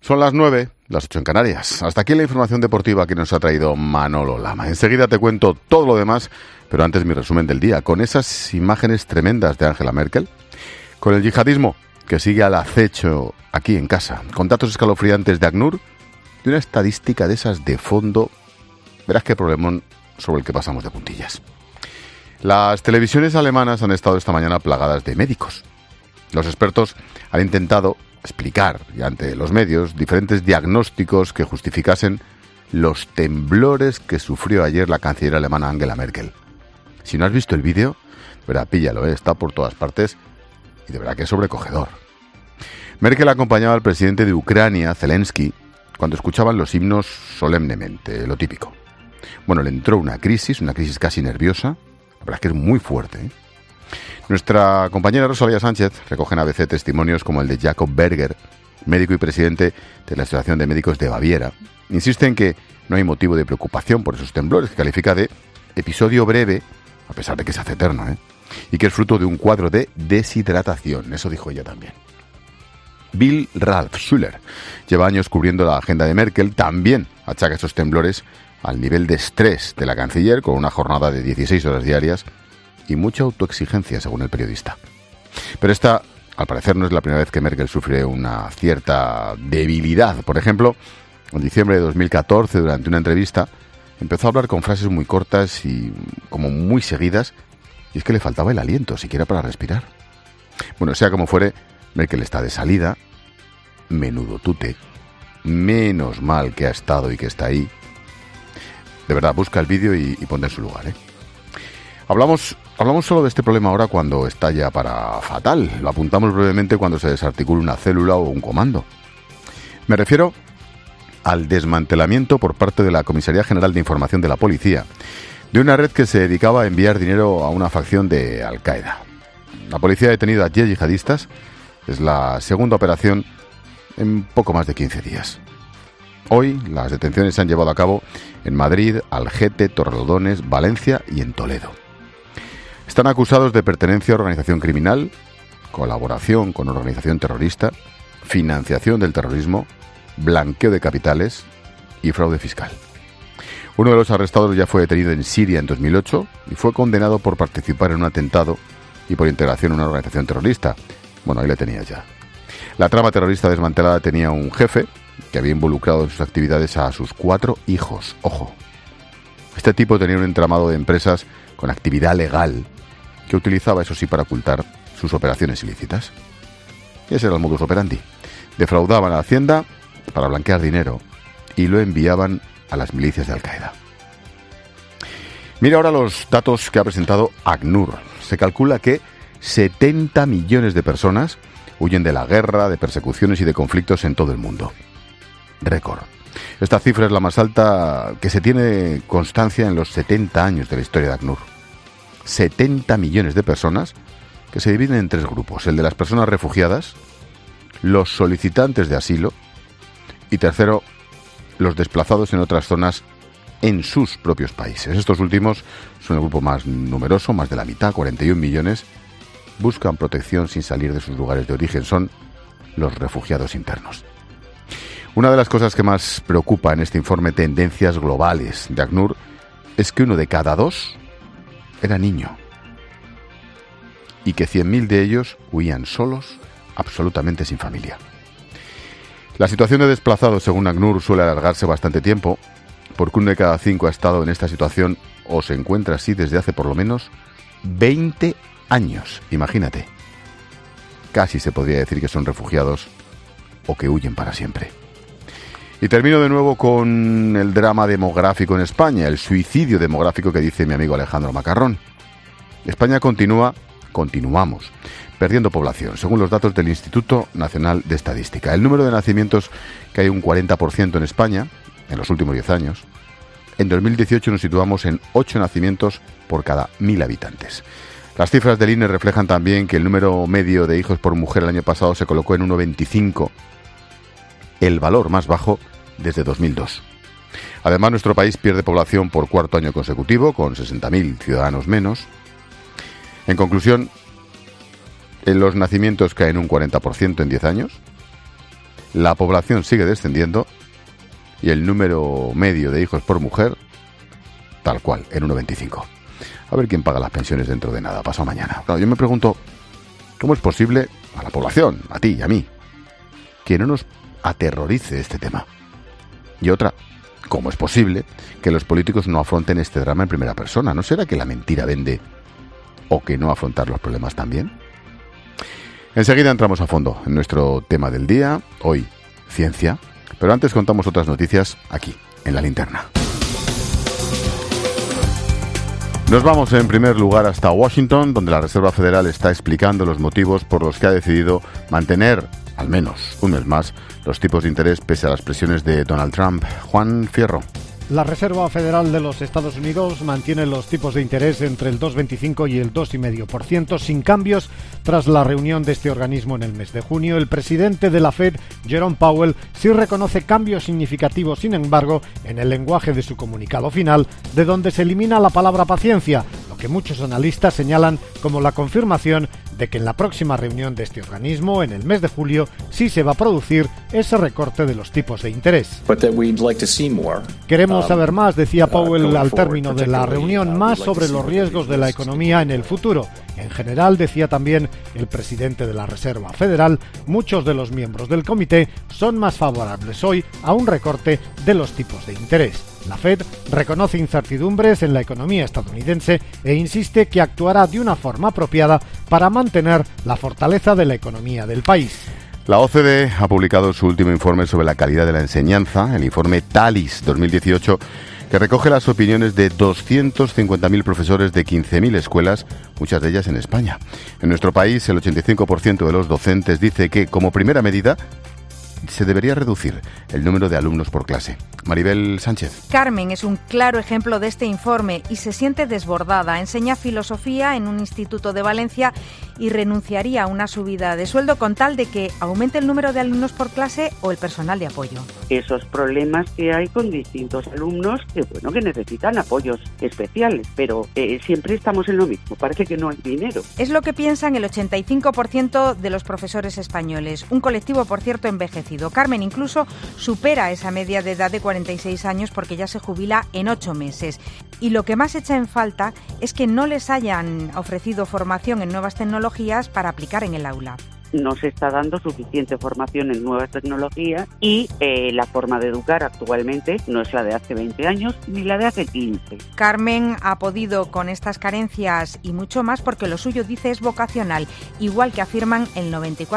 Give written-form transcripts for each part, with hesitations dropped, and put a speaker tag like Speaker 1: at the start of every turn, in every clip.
Speaker 1: Son las 9, las 8 en Canarias. Hasta aquí la información deportiva que nos ha traído Manolo Lama. Enseguida te cuento todo lo demás, pero antes mi resumen del día, con esas imágenes tremendas de Angela Merkel, con el yihadismo que sigue al acecho aquí en casa, con datos escalofriantes de ACNUR y una estadística de esas de fondo. Verás qué problemón sobre el que pasamos de puntillas. Las televisiones alemanas han estado esta mañana plagadas de médicos. Los expertos han intentado explicar ante los medios diferentes diagnósticos que justificasen los temblores que sufrió ayer la canciller alemana Angela Merkel. Si no has visto el vídeo, de verdad, píllalo, está por todas partes y de verdad que es sobrecogedor. Merkel acompañaba al presidente de Ucrania, Zelensky, cuando escuchaban los himnos solemnemente, lo típico. Bueno, le entró una crisis casi nerviosa, la verdad que es muy fuerte, Nuestra compañera Rosalía Sánchez recoge en ABC testimonios como el de Jakob Berger, médico y presidente de la Asociación de Médicos de Baviera. Insiste en que no hay motivo de preocupación por esos temblores, que califica de episodio breve, a pesar de que se hace eterno, y que es fruto de un cuadro de deshidratación. Eso dijo ella también. Bill Ralph Schuller lleva años cubriendo la agenda de Merkel. También achaca esos temblores al nivel de estrés de la canciller, con una jornada de 16 horas diarias y mucha autoexigencia, según el periodista. Pero esta, al parecer, no es la primera vez que Merkel sufre una cierta debilidad. Por ejemplo, en diciembre de 2014, durante una entrevista, empezó a hablar con frases muy cortas y como muy seguidas, y es que le faltaba el aliento, siquiera para respirar. Bueno, sea como fuere, Merkel está de salida. Menudo tute. Menos mal que ha estado y que está ahí. De verdad, busca el vídeo y ponte en su lugar, Hablamos solo de este problema ahora cuando estalla para fatal. Lo apuntamos brevemente cuando se desarticula una célula o un comando. Me refiero al desmantelamiento por parte de la Comisaría General de Información de la Policía de una red que se dedicaba a enviar dinero a una facción de Al-Qaeda. La policía ha detenido a 10 yihadistas. Es la segunda operación en poco más de 15 días. Hoy las detenciones se han llevado a cabo en Madrid, Algete, Torrelodones, Valencia y en Toledo. Están acusados de pertenencia a organización criminal, colaboración con organización terrorista, financiación del terrorismo, blanqueo de capitales y fraude fiscal. Uno de los arrestados ya fue detenido en Siria en 2008 y fue condenado por participar en un atentado y por integración en una organización terrorista. Bueno, ahí le tenía ya. La trama terrorista desmantelada tenía un jefe que había involucrado en sus actividades a sus 4 hijos. Ojo. Este tipo tenía un entramado de empresas con actividad legal que utilizaba, eso sí, para ocultar sus operaciones ilícitas. Y ese era el modus operandi. Defraudaban a la Hacienda para blanquear dinero y lo enviaban a las milicias de Al-Qaeda. Mira ahora los datos que ha presentado ACNUR. Se calcula que 70 millones de personas huyen de la guerra, de persecuciones y de conflictos en todo el mundo. Récord. Esta cifra es la más alta que se tiene constancia en los 70 años de la historia de ACNUR. 70 millones de personas que se dividen en 3 grupos. El de las personas refugiadas, los solicitantes de asilo y tercero, los desplazados en otras zonas en sus propios países. Estos últimos son el grupo más numeroso, más de la mitad, 41 millones, buscan protección sin salir de sus lugares de origen. Son los refugiados internos. Una de las cosas que más preocupa en este informe Tendencias Globales de ACNUR es que 1 de cada 2 era niño y que 100.000 de ellos huían solos, absolutamente sin familia. La situación de desplazados, según ACNUR, suele alargarse bastante tiempo, porque 1 de cada 5 ha estado en esta situación o se encuentra así desde hace por lo menos 20 años. Imagínate. Casi se podría decir que son refugiados o que huyen para siempre. Y termino de nuevo con el drama demográfico en España, el suicidio demográfico que dice mi amigo Alejandro Macarrón. España continuamos perdiendo población, según los datos del Instituto Nacional de Estadística. El número de nacimientos cae un 40% en España en los últimos 10 años. En 2018 nos situamos en 8 nacimientos por cada 1.000 habitantes. Las cifras del INE reflejan también que el número medio de hijos por mujer el año pasado se colocó en 1,25, el valor más bajo desde 2002. Además, nuestro país pierde población por 4º año consecutivo, con 60.000 ciudadanos menos. En conclusión, los nacimientos caen un 40% en 10 años. la población sigue descendiendo y el número medio de hijos por mujer, tal cual, en 1,25. A ver quién paga las pensiones dentro de nada, pasado mañana. Claro, yo me pregunto, ¿cómo es posible a la población, a ti y a mí, que no nos aterrorice este tema? Y otra, ¿cómo es posible que los políticos no afronten este drama en primera persona? ¿No será que la mentira vende o que no afrontar los problemas también? Enseguida entramos a fondo en nuestro tema del día, hoy, ciencia, pero antes contamos otras noticias aquí, en La Linterna. Nos vamos en primer lugar hasta Washington, donde la Reserva Federal está explicando los motivos por los que ha decidido mantener, al menos un mes más, los tipos de interés pese a las presiones de Donald Trump. Juan Fierro.
Speaker 2: La Reserva Federal de los Estados Unidos mantiene los tipos de interés entre el 2,25 y el 2,5% sin cambios tras la reunión de este organismo en el mes de junio. El presidente de la Fed, Jerome Powell, sí reconoce cambios significativos, sin embargo, en el lenguaje de su comunicado final, de donde se elimina la palabra paciencia, lo que muchos analistas señalan como la confirmación de que en la próxima reunión de este organismo, en el mes de julio, sí se va a producir ese recorte de los tipos de interés. Queremos saber más, decía Powell al término de la reunión, más sobre los riesgos de la economía en el futuro. En general, decía también el presidente de la Reserva Federal, muchos de los miembros del comité son más favorables hoy a un recorte de los tipos de interés. La Fed reconoce incertidumbres en la economía estadounidense e insiste que actuará de una forma apropiada para mantener la fortaleza de la economía del país.
Speaker 1: La OCDE ha publicado su último informe sobre la calidad de la enseñanza, el informe TALIS 2018, que recoge las opiniones de 250.000 profesores de 15.000 escuelas, muchas de ellas en España. En nuestro país, el 85% de los docentes dice que, como primera medida, se debería reducir el número de alumnos por clase. Maribel Sánchez.
Speaker 3: Carmen es un claro ejemplo de este informe y se siente desbordada. Enseña filosofía en un instituto de Valencia y renunciaría a una subida de sueldo con tal de que aumente el número de alumnos por clase o el personal de apoyo.
Speaker 4: Esos problemas que hay con distintos alumnos que necesitan apoyos especiales, pero siempre estamos en lo mismo, parece que no hay dinero.
Speaker 3: Es lo que piensan el 85% de los profesores españoles, un colectivo, por cierto, envejecido. Carmen incluso supera esa media de edad de 46 años porque ya se jubila en 8 meses. Y lo que más echa en falta es que no les hayan ofrecido formación en nuevas tecnologías para aplicar en el aula.
Speaker 4: No se está dando suficiente formación en nuevas tecnologías y la forma de educar actualmente no es la de hace 20 años ni la de hace 15.
Speaker 3: Carmen ha podido con estas carencias y mucho más porque lo suyo, dice, es vocacional, igual que afirman el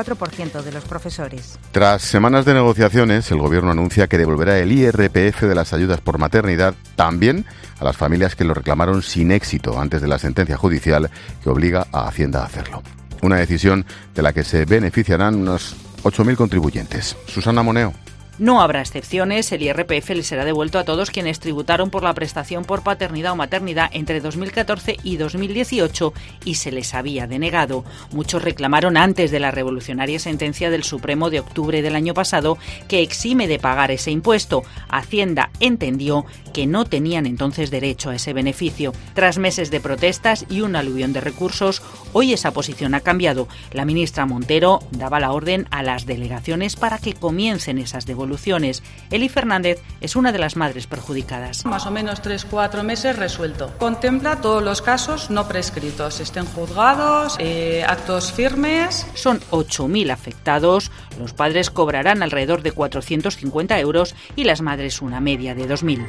Speaker 3: 94% de los profesores.
Speaker 1: Tras semanas de negociaciones, el Gobierno anuncia que devolverá el IRPF de las ayudas por maternidad también a las familias que lo reclamaron sin éxito antes de la sentencia judicial que obliga a Hacienda a hacerlo. Una decisión de la que se beneficiarán unos 8.000 contribuyentes. Susana Moneo.
Speaker 5: No habrá excepciones, el IRPF le será devuelto a todos quienes tributaron por la prestación por paternidad o maternidad entre 2014 y 2018 y se les había denegado. Muchos reclamaron antes de la revolucionaria sentencia del Supremo de octubre del año pasado que exime de pagar ese impuesto. Hacienda entendió que no tenían entonces derecho a ese beneficio. Tras meses de protestas y un aluvión de recursos, hoy esa posición ha cambiado. La ministra Montero daba la orden a las delegaciones para que comiencen esas devoluciones. Eli Fernández es una de las madres perjudicadas.
Speaker 6: Más o menos 3-4 meses resuelto. Contempla todos los casos no prescritos, estén juzgados, actos firmes.
Speaker 5: Son 8.000 afectados, los padres cobrarán alrededor de 450 euros y las madres una media de 2.000.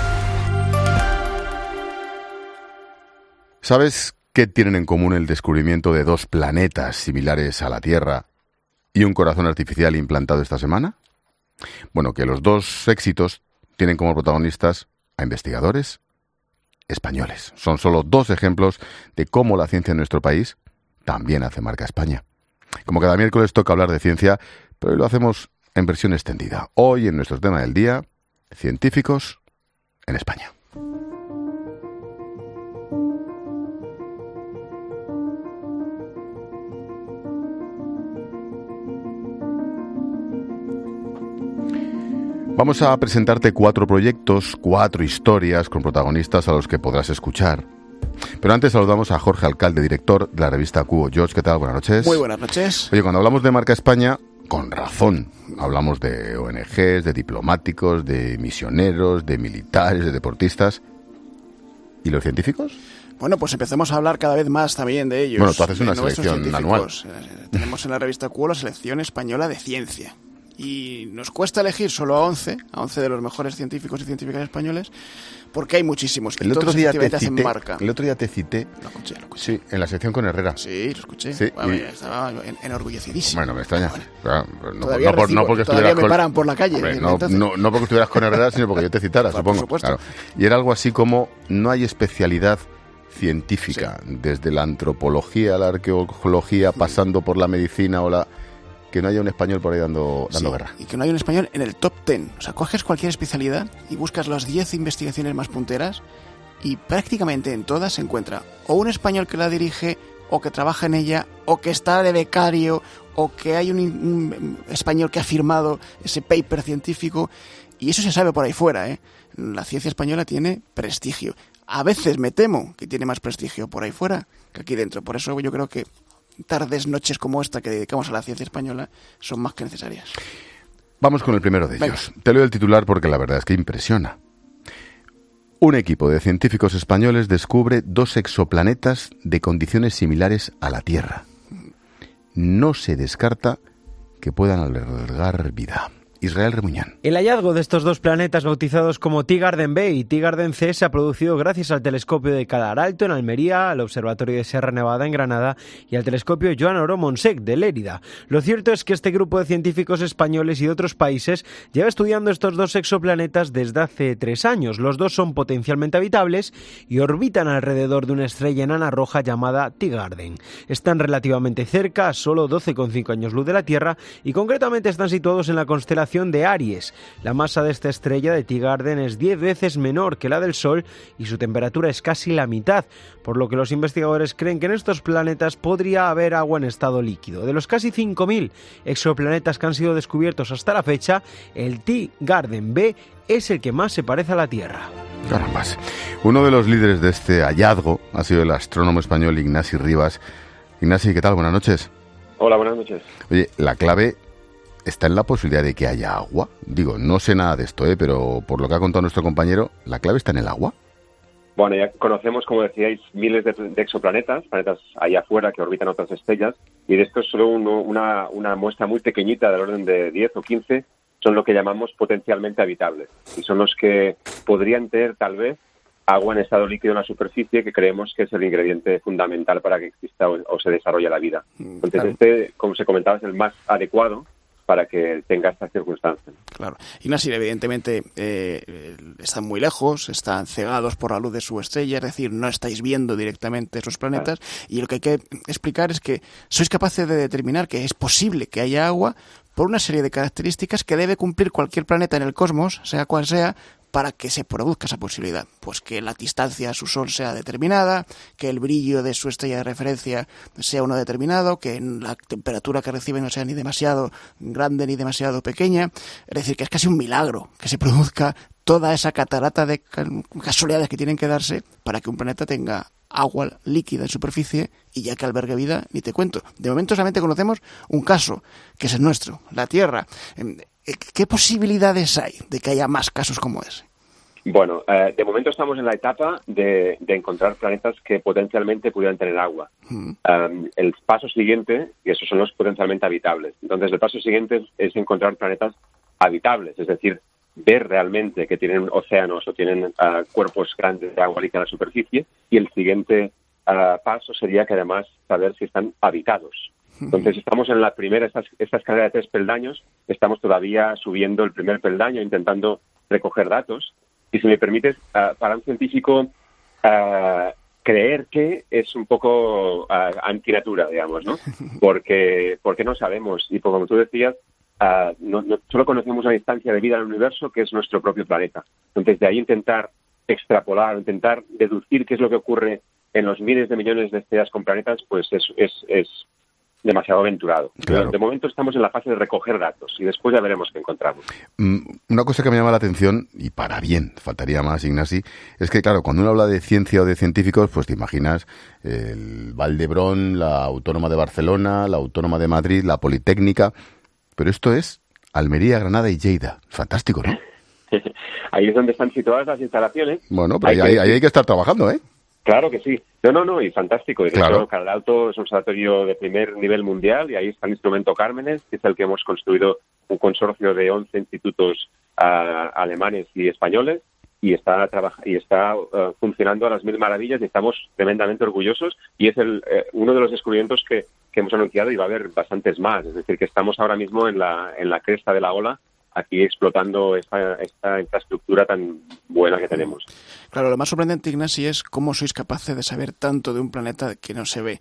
Speaker 1: ¿Sabes qué tienen en común el descubrimiento de 2 planetas similares a la Tierra y un corazón artificial implantado esta semana? Bueno, que los 2 éxitos tienen como protagonistas a investigadores españoles. Son solo 2 ejemplos de cómo la ciencia en nuestro país también hace marca España. Como cada miércoles toca hablar de ciencia, pero hoy lo hacemos en versión extendida. Hoy, en nuestro tema del día, científicos en España. Vamos a presentarte 4 proyectos, 4 historias con protagonistas a los que podrás escuchar. Pero antes saludamos a Jorge Alcalde, director de la revista Cubo. George, ¿qué tal? Buenas noches.
Speaker 7: Muy buenas noches.
Speaker 1: Oye, cuando hablamos de marca España, con razón. Hablamos de ONGs, de diplomáticos, de misioneros, de militares, de deportistas. ¿Y los científicos?
Speaker 7: Bueno, pues empecemos a hablar cada vez más también de ellos.
Speaker 1: Bueno, tú haces una selección anual.
Speaker 7: Tenemos en la revista QO la selección española de ciencia. Y nos cuesta elegir solo a 11 de los mejores científicos y científicas españos, porque hay muchísimos.
Speaker 1: El otro día te cité.
Speaker 7: Lo escuché.
Speaker 1: Sí, en la sección con Herrera.
Speaker 7: Sí, lo escuché.
Speaker 1: Sí,
Speaker 7: bueno, estaba enorgullecidísimo.
Speaker 1: Bueno, me extraña. Claro,
Speaker 7: no porque todavía me paran por la calle.
Speaker 1: Hombre, no porque estuvieras con Herrera, sino porque yo te citara,
Speaker 7: claro,
Speaker 1: supongo.
Speaker 7: Por supuesto.
Speaker 1: Claro. Y era algo así como: no hay especialidad científica, desde la antropología, la arqueología, pasando por la medicina o la... que no haya un español por ahí dando guerra.
Speaker 7: Y que no haya un español en el top 10. O sea, coges cualquier especialidad y buscas las 10 investigaciones más punteras y prácticamente en todas se encuentra o un español que la dirige, o que trabaja en ella, o que está de becario, o que hay un español que ha firmado ese paper científico. Y eso se sabe por ahí fuera, ¿eh? La ciencia española tiene prestigio. A veces me temo que tiene más prestigio por ahí fuera que aquí dentro. Por eso yo creo que tardes, noches como esta que dedicamos a la ciencia española son más que necesarias.
Speaker 1: Vamos con el primero de ellos. Te leo el titular porque la verdad es que impresiona. Un equipo de científicos españoles descubre 2 exoplanetas de condiciones similares a la Tierra. No se descarta que puedan albergar vida. Israel Remuñán.
Speaker 8: El hallazgo de estos 2 planetas bautizados como Teegarden B y Teegarden C se ha producido gracias al telescopio de Calar Alto en Almería, al Observatorio de Sierra Nevada en Granada y al telescopio Joan Oró Montsec de Lérida. Lo cierto es que este grupo de científicos españoles y de otros países lleva estudiando estos 2 exoplanetas desde hace 3 años. Los 2 son potencialmente habitables y orbitan alrededor de una estrella enana roja llamada Teegarden. Están relativamente cerca, a solo 12,5 años luz de la Tierra, y concretamente están situados en la constelación de Aries. La masa de esta estrella de Teegarden es 10 veces menor que la del Sol y su temperatura es casi la mitad, por lo que los investigadores creen que en estos planetas podría haber agua en estado líquido. De los casi 5.000 exoplanetas que han sido descubiertos hasta la fecha, el Teegarden B es el que más se parece a la Tierra.
Speaker 1: Carambas. Uno de los líderes de este hallazgo ha sido el astrónomo español Ignasi Rivas. Ignasi, ¿qué tal? Buenas noches.
Speaker 9: Hola, buenas noches.
Speaker 1: Oye, la clave está en la posibilidad de que haya agua. Digo, no sé nada de esto, pero por lo que ha contado nuestro compañero, ¿la clave está en el agua?
Speaker 9: Bueno, ya conocemos, como decíais, miles de exoplanetas, planetas allá afuera que orbitan otras estrellas, y de estos solo una muestra muy pequeñita, del orden de 10 o 15, son lo que llamamos potencialmente habitables. Y son los que podrían tener, tal vez, agua en estado líquido en la superficie, que creemos que es el ingrediente fundamental para que exista o se desarrolle la vida. Entonces, claro, como se comentaba, es el más adecuado para que tenga estas circunstancias.
Speaker 7: Claro. Ignasi, evidentemente están muy lejos, están cegados por la luz de su estrella, es decir, no estáis viendo directamente esos planetas, claro, y lo que hay que explicar es que sois capaces de determinar que es posible que haya agua por una serie de características que debe cumplir cualquier planeta en el cosmos, sea cual sea, para que se produzca esa posibilidad. Pues que la distancia a su Sol sea determinada, que el brillo de su estrella de referencia sea uno determinado, que la temperatura que recibe no sea ni demasiado grande ni demasiado pequeña. Es decir, que es casi un milagro que se produzca toda esa catarata de casualidades que tienen que darse para que un planeta tenga agua líquida en superficie, y ya que albergue vida, ni te cuento. De momento solamente conocemos un caso, que es el nuestro, la Tierra. ¿Qué posibilidades hay de que haya más casos como ese?
Speaker 9: Bueno, de momento estamos en la etapa de encontrar planetas que potencialmente pudieran tener agua. El paso siguiente, y esos son los potencialmente habitables. Entonces, el paso siguiente es encontrar planetas habitables, es decir, ver realmente que tienen océanos o tienen cuerpos grandes de agua líquida en la superficie, y el siguiente paso sería que además saber si están habitados. Entonces estamos en la primera, esta escalera de 3 peldaños, estamos todavía subiendo el primer peldaño, intentando recoger datos, y si me permites, para un científico creer que es un poco antinatura, digamos, ¿no? Porque no sabemos, y como tú decías, no solo conocemos una instancia de vida en el universo que es nuestro propio planeta. Entonces, de ahí intentar extrapolar, intentar deducir qué es lo que ocurre en los miles de millones de estrellas con planetas, pues es demasiado aventurado.
Speaker 1: Claro.
Speaker 9: De momento estamos en la fase de recoger datos y después ya veremos qué encontramos.
Speaker 1: Una cosa que me llama la atención, y para bien, faltaría más, Ignasi, es que, claro, cuando uno habla de ciencia o de científicos, pues te imaginas el Vall d'Hebron, la Autónoma de Barcelona, la Autónoma de Madrid, la Politécnica. pero esto es Almería, Granada y Lleida. Fantástico, ¿no?
Speaker 9: Ahí es donde están situadas las instalaciones.
Speaker 1: Bueno, pero ahí hay que estar trabajando, ¿eh?
Speaker 9: Claro que sí. No, y fantástico. Y de
Speaker 1: claro.
Speaker 9: hecho, Canal Alto es un observatorio de primer nivel mundial y ahí está el Instrumento Cármenes, que es el que hemos construido un consorcio de 11 institutos alemanes y españoles y está funcionando a las mil maravillas y estamos tremendamente orgullosos y es uno de los descubrimientos que hemos anunciado y va a haber bastantes más. Es decir, que estamos ahora mismo en la cresta de la ola aquí explotando esta infraestructura tan buena que tenemos.
Speaker 7: Claro, lo más sorprendente, Ignasi, es cómo sois capaces de saber tanto de un planeta que no se ve.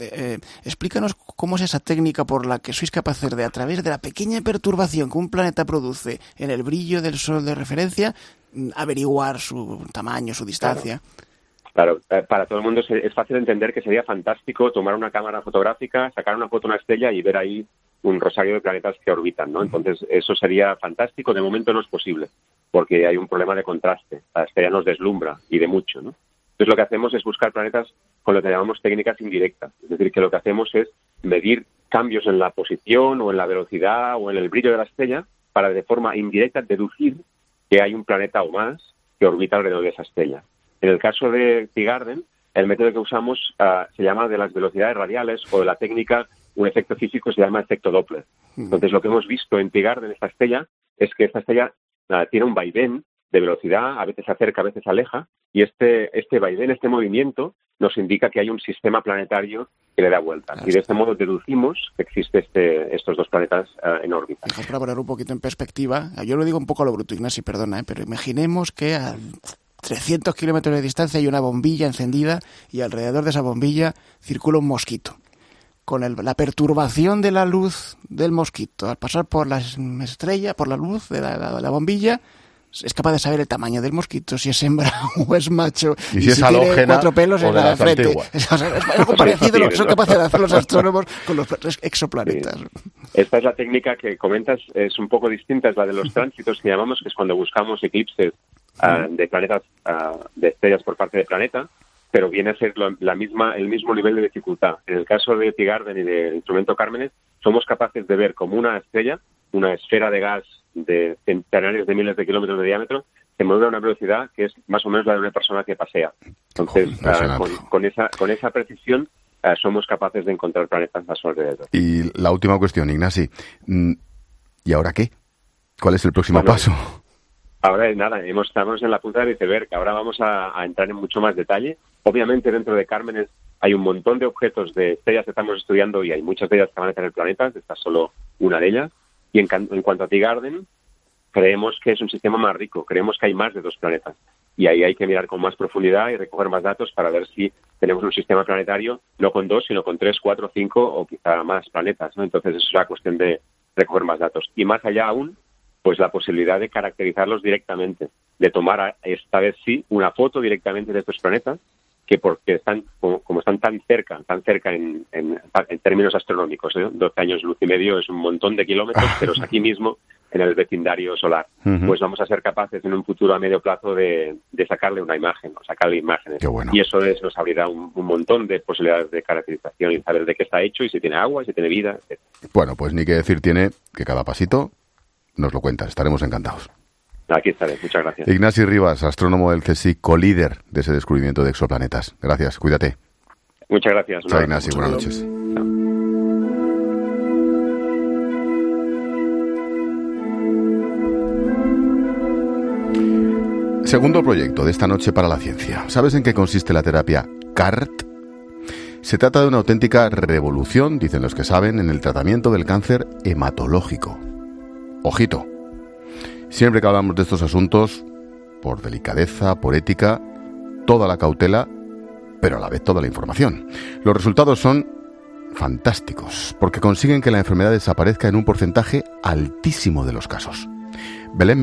Speaker 7: Explícanos cómo es esa técnica por la que sois capaces de, a través de la pequeña perturbación que un planeta produce en el brillo del Sol de referencia, averiguar su tamaño, su distancia.
Speaker 9: Claro, para todo el mundo es fácil entender que sería fantástico tomar una cámara fotográfica, sacar una foto a una estrella y ver ahí un rosario de planetas que orbitan, ¿no? Entonces, eso sería fantástico. De momento no es posible, porque hay un problema de contraste. La estrella nos deslumbra, y de mucho, ¿no? Entonces, lo que hacemos es buscar planetas con lo que llamamos técnicas indirectas. Es decir, que lo que hacemos es medir cambios en la posición o en la velocidad o en el brillo de la estrella para, de forma indirecta, deducir que hay un planeta o más que orbita alrededor de esa estrella. En el caso de Teegarden, el método que usamos se llama de las velocidades radiales o de la técnica, un efecto físico se llama efecto Doppler. Entonces, lo que hemos visto en Teegarden, esta estrella, es que esta estrella tiene un vaivén de velocidad, a veces se acerca, a veces se aleja, y este vaivén, este movimiento, nos indica que hay un sistema planetario que le da vueltas. Y de este modo deducimos que existe estos dos planetas en órbita.
Speaker 7: Dejas para poner un poquito en perspectiva, yo lo digo un poco a lo bruto, Ignasi, perdona, pero imaginemos que a 300 kilómetros de distancia hay una bombilla encendida y alrededor de esa bombilla circula un mosquito. Con la perturbación de la luz del mosquito, al pasar por la estrella, por la luz de la bombilla, es capaz de saber el tamaño del mosquito, si es hembra o es macho,
Speaker 1: y si es halógena
Speaker 7: tiene 4 pelos en la frente. Es algo parecido a lo que son capaces de hacer los astrónomos con los exoplanetas.
Speaker 9: Sí. Esta es la técnica que comentas, es un poco distinta, es la de los tránsitos que llamamos, que es cuando buscamos eclipses de planetas, de estrellas por parte del planeta, pero viene a ser el mismo nivel de dificultad. En el caso de Teegarden y del Instrumento Cármenes, somos capaces de ver como una estrella, una esfera de gas de centenares de miles de kilómetros de diámetro, se mueve a una velocidad que es más o menos la de una persona que pasea. Entonces, con esa precisión, somos capaces de encontrar planetas a su alrededor.
Speaker 1: Y la última cuestión, Ignasi, ¿y ahora qué? ¿Cuál es el próximo paso?
Speaker 9: Ahora nada, estamos en la punta del iceberg. Ahora vamos a entrar en mucho más detalle. Obviamente dentro de Cármenes hay un montón de objetos de estrellas que estamos estudiando y hay muchas de ellas que van a tener planetas. Esta es solo una de ellas. Y en cuanto a Teegarden, creemos que es un sistema más rico. Creemos que hay más de 2 planetas. Y ahí hay que mirar con más profundidad y recoger más datos para ver si tenemos un sistema planetario no con 2, sino con 3, 4, 5 o quizá más planetas, ¿no? Entonces eso es la cuestión de recoger más datos. Y más allá aún, pues la posibilidad de caracterizarlos directamente, de tomar esta vez sí una foto directamente de estos planetas, que porque están como están tan cerca en términos astronómicos, 12 años luz y medio es un montón de kilómetros, pero es aquí mismo en el vecindario solar. Pues vamos a ser capaces en un futuro a medio plazo de sacarle una imagen, o sacarle imágenes.
Speaker 1: Qué bueno.
Speaker 9: Y eso nos abrirá un montón de posibilidades de caracterización y saber de qué está hecho y si tiene agua, si tiene vida, etc.
Speaker 1: Bueno, pues ni que decir tiene que cada pasito nos lo cuentas, estaremos encantados.
Speaker 9: Aquí estaré, muchas gracias.
Speaker 1: Ignasi Rivas, astrónomo del CSIC, colíder de ese descubrimiento de exoplanetas. Gracias, cuídate.
Speaker 9: Muchas gracias.
Speaker 1: Chao, Ignasi, buenas noches. Segundo proyecto de esta noche para la ciencia. ¿Sabes en qué consiste la terapia CART? Se trata de una auténtica revolución, dicen los que saben, en el tratamiento del cáncer hematológico. Ojito, siempre que hablamos de estos asuntos, por delicadeza, por ética, toda la cautela, pero a la vez toda la información. Los resultados son fantásticos, porque consiguen que la enfermedad desaparezca en un porcentaje altísimo de los casos. Belén Miguel.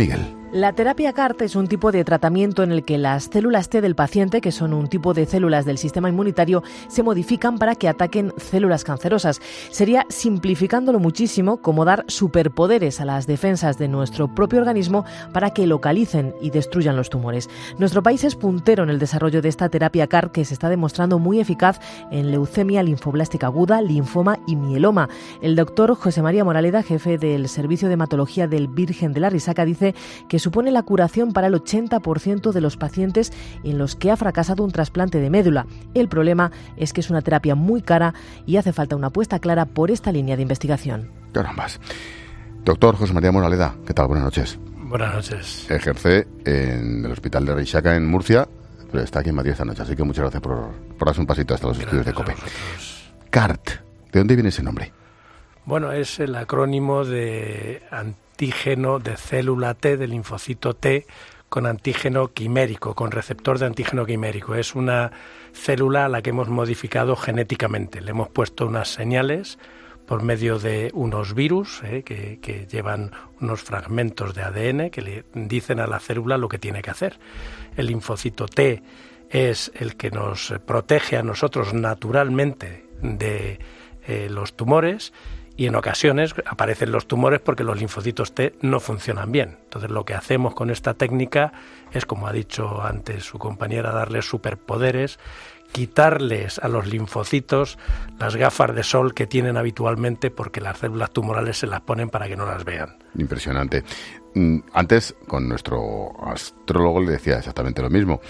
Speaker 10: La terapia CAR-T es un tipo de tratamiento en el que las células T del paciente, que son un tipo de células del sistema inmunitario, se modifican para que ataquen células cancerosas. Sería, simplificándolo muchísimo, como dar superpoderes a las defensas de nuestro propio organismo para que localicen y destruyan los tumores. Nuestro país es puntero en el desarrollo de esta terapia CAR, que se está demostrando muy eficaz en leucemia linfoblástica aguda, linfoma y mieloma. El doctor José María Moraleda, jefe del Servicio de Hematología del Virgen de la Risaca, dice que supone la curación para el 80% de los pacientes en los que ha fracasado un trasplante de médula. El problema es que es una terapia muy cara y hace falta una apuesta clara por esta línea de investigación.
Speaker 1: Carambas. Doctor José María Moraleda, ¿qué tal? Buenas noches.
Speaker 11: Buenas noches.
Speaker 1: Ejerce en el Hospital de Risaca en Murcia, pero está aquí en Madrid esta noche, así que muchas gracias por darse un pasito hasta los estudios de COPE. CART, ¿de dónde viene ese nombre?
Speaker 11: Bueno, es el acrónimo de antígeno de célula T, de linfocito T, con antígeno quimérico, con receptor de antígeno quimérico. Es una célula a la que hemos modificado genéticamente. Le hemos puesto unas señales por medio de unos virus que llevan unos fragmentos de ADN que le dicen a la célula lo que tiene que hacer. El linfocito T es el que nos protege a nosotros naturalmente de los tumores, y en ocasiones aparecen los tumores porque los linfocitos T no funcionan bien. Entonces lo que hacemos con esta técnica es, como ha dicho antes su compañera, darles superpoderes, quitarles a los linfocitos las gafas de sol que tienen habitualmente, porque las células tumorales se las ponen para que no las vean.
Speaker 1: Impresionante. Antes, con nuestro astrólogo le decía exactamente lo mismo.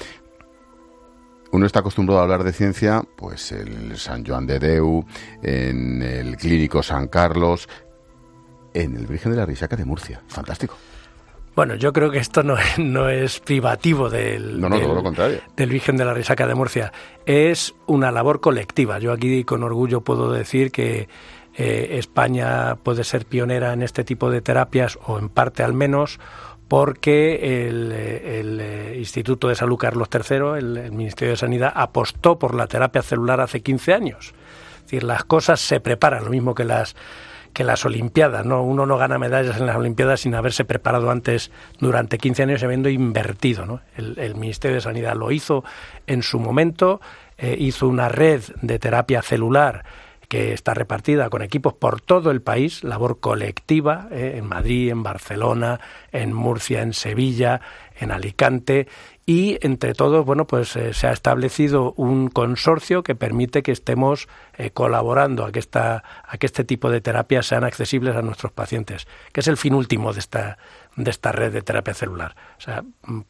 Speaker 1: Uno está acostumbrado a hablar de ciencia, pues el Sant Joan de Déu, en el Clínico San Carlos, en el Virgen de la Risaca de Murcia. Fantástico.
Speaker 11: Bueno, yo creo que esto no es privativo
Speaker 1: todo lo contrario.
Speaker 11: Del Virgen de la Risaca de Murcia. Es una labor colectiva. Yo aquí con orgullo puedo decir que España puede ser pionera en este tipo de terapias, o en parte al menos, porque el Instituto de Salud Carlos III, el Ministerio de Sanidad, apostó por la terapia celular hace 15 años. Es decir, las cosas se preparan, lo mismo que las Olimpiadas, ¿no? Uno no gana medallas en las Olimpiadas sin haberse preparado antes durante 15 años y habiendo invertido, ¿no? El Ministerio de Sanidad lo hizo en su momento, hizo una red de terapia celular que está repartida con equipos por todo el país, labor colectiva, en Madrid, en Barcelona, en Murcia, en Sevilla, en Alicante, y entre todos, bueno, pues se ha establecido un consorcio que permite que estemos colaborando a que este tipo de terapias sean accesibles a nuestros pacientes, que es el fin último de esta red de terapia celular. O sea,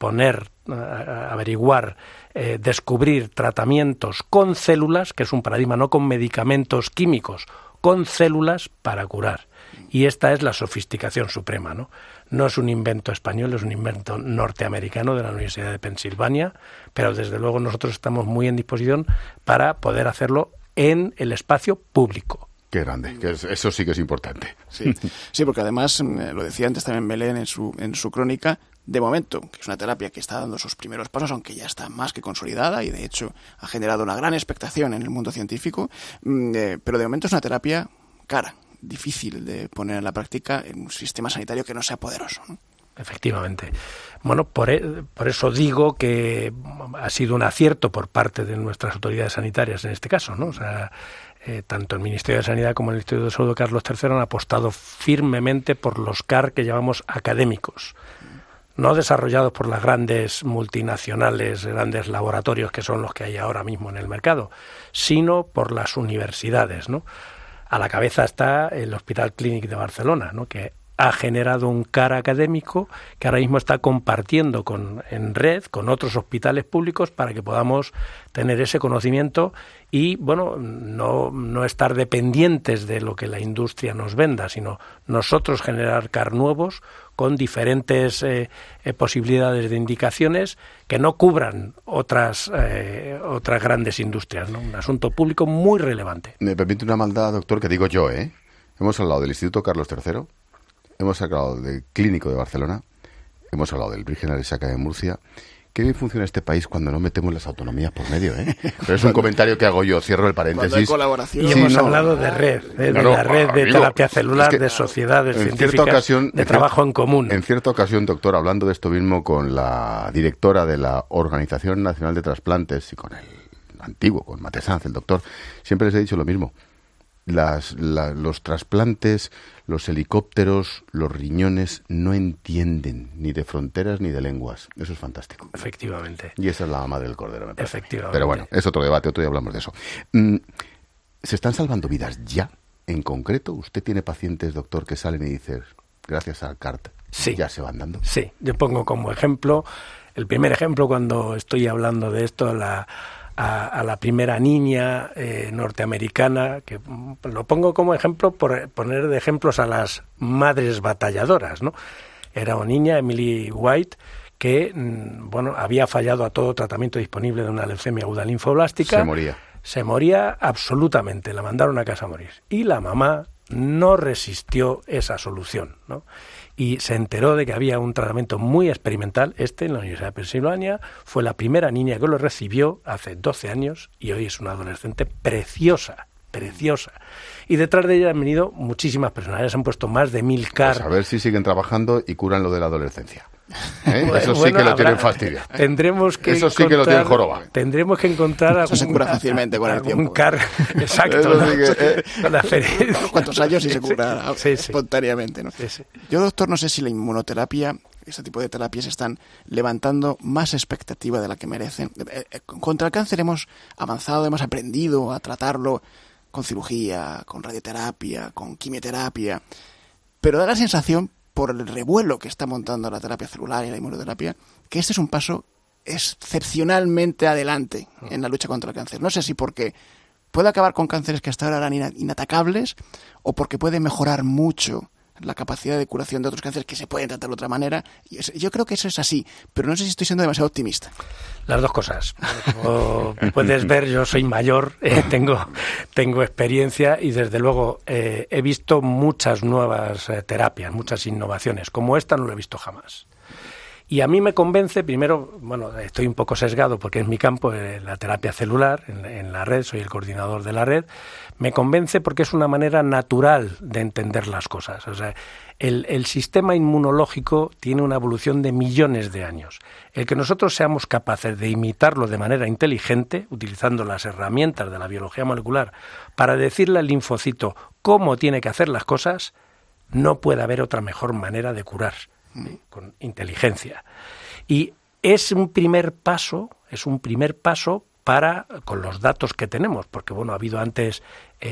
Speaker 11: averiguar, descubrir tratamientos con células, que es un paradigma, no con medicamentos químicos, con células para curar. Y esta es la sofisticación suprema, ¿no? No es un invento español, es un invento norteamericano de la Universidad de Pensilvania, pero desde luego nosotros estamos muy en disposición para poder hacerlo en el espacio público.
Speaker 1: Qué grande, que eso sí que es importante.
Speaker 7: Sí, porque además, lo decía antes también Belén en su crónica, de momento, que es una terapia que está dando sus primeros pasos, aunque ya está más que consolidada y de hecho ha generado una gran expectación en el mundo científico, pero de momento es una terapia cara, difícil de poner en la práctica en un sistema sanitario que no sea poderoso, ¿no?
Speaker 11: Efectivamente. Bueno, por eso digo que ha sido un acierto por parte de nuestras autoridades sanitarias en este caso, ¿no? O sea, tanto el Ministerio de Sanidad como el Instituto de Salud de Carlos III han apostado firmemente por los CAR que llamamos académicos, no desarrollados por las grandes multinacionales, grandes laboratorios que son los que hay ahora mismo en el mercado, sino por las universidades, ¿no? A la cabeza está el Hospital Clínic de Barcelona, ¿no? Que ha generado un CAR académico que ahora mismo está compartiendo en red con otros hospitales públicos para que podamos tener ese conocimiento y, bueno, no estar dependientes de lo que la industria nos venda, sino nosotros generar CAR nuevos con diferentes posibilidades de indicaciones que no cubran otras grandes industrias, ¿no? Un asunto público muy relevante.
Speaker 1: Me permite una maldad, doctor, que digo yo, Hemos hablado del Instituto Carlos III, hemos hablado del Clínico de Barcelona, hemos hablado del Virgen de la Risaca de Murcia. Qué bien funciona este país cuando no metemos las autonomías por medio, ¿eh? Pero es un comentario que hago yo, cierro el paréntesis.
Speaker 7: Cuando hay colaboración.
Speaker 11: Y hemos hablado de red, de la red de terapia celular, de sociedades científicas, de trabajo en común.
Speaker 1: En cierta ocasión, doctor, hablando de esto mismo con la directora de la Organización Nacional de Trasplantes y con el antiguo, con Mate Sanz, el doctor, siempre les he dicho lo mismo. Los trasplantes, los helicópteros, los riñones no entienden ni de fronteras ni de lenguas. Eso es fantástico.
Speaker 11: Efectivamente.
Speaker 1: Y esa es la madre del cordero, me parece.
Speaker 11: Efectivamente.
Speaker 1: Pero bueno, es otro debate, otro día hablamos de eso. ¿Se están salvando vidas ya, en concreto? ¿Usted tiene pacientes, doctor, que salen y dicen, gracias al CART,
Speaker 11: sí,
Speaker 1: ya se van dando?
Speaker 11: Sí, yo pongo como ejemplo, el primer ejemplo cuando estoy hablando de esto, a la primera niña norteamericana, que lo pongo como ejemplo por poner de ejemplos a las madres batalladoras, ¿no? Era una niña, Emily White, que había fallado a todo tratamiento disponible de una leucemia aguda linfoblástica. Se moría absolutamente, la mandaron a casa a morir. Y la mamá no resistió esa solución, ¿no? Y se enteró de que había un tratamiento muy experimental, en la Universidad de Pensilvania. Fue la primera niña que lo recibió hace 12 años y hoy es una adolescente preciosa. Y detrás de ella han venido muchísimas personas. Ya se han puesto más de 1000 CAR.
Speaker 1: Pues a ver si siguen trabajando y curan lo de la adolescencia. Eso sí que lo tienen fastidio. Eso sí que lo tienen joroba.
Speaker 11: Tendremos que encontrar
Speaker 7: eso se cura fácilmente con el tiempo.
Speaker 11: CAR, exacto.
Speaker 7: ¿Cuántos años y se cura espontáneamente, ¿no?
Speaker 11: Sí.
Speaker 7: Yo, doctor, no sé si la inmunoterapia, este tipo de terapias están levantando más expectativa de la que merecen. Contra el cáncer hemos avanzado, hemos aprendido a tratarlo con cirugía, con radioterapia, con quimioterapia, pero da la sensación, por el revuelo que está montando la terapia celular y la inmunoterapia, que este es un paso excepcionalmente adelante en la lucha contra el cáncer. No sé si porque puede acabar con cánceres que hasta ahora eran inatacables o porque puede mejorar mucho la capacidad de curación de otros cánceres que se pueden tratar de otra manera. Yo creo que eso es así, pero no sé si estoy siendo demasiado optimista.
Speaker 11: Las dos cosas. Como puedes ver, yo soy mayor, tengo experiencia y desde luego he visto muchas nuevas terapias, muchas innovaciones. Como esta no lo he visto jamás. Y a mí me convence, primero, estoy un poco sesgado porque es mi campo, la terapia celular, en la red, soy el coordinador de la red. Me convence porque es una manera natural de entender las cosas. O sea, el sistema inmunológico tiene una evolución de millones de años. El que nosotros seamos capaces de imitarlo de manera inteligente, utilizando las herramientas de la biología molecular, para decirle al linfocito cómo tiene que hacer las cosas, no puede haber otra mejor manera de curar. Con inteligencia. Y es un primer paso para, con los datos que tenemos, porque ha habido antes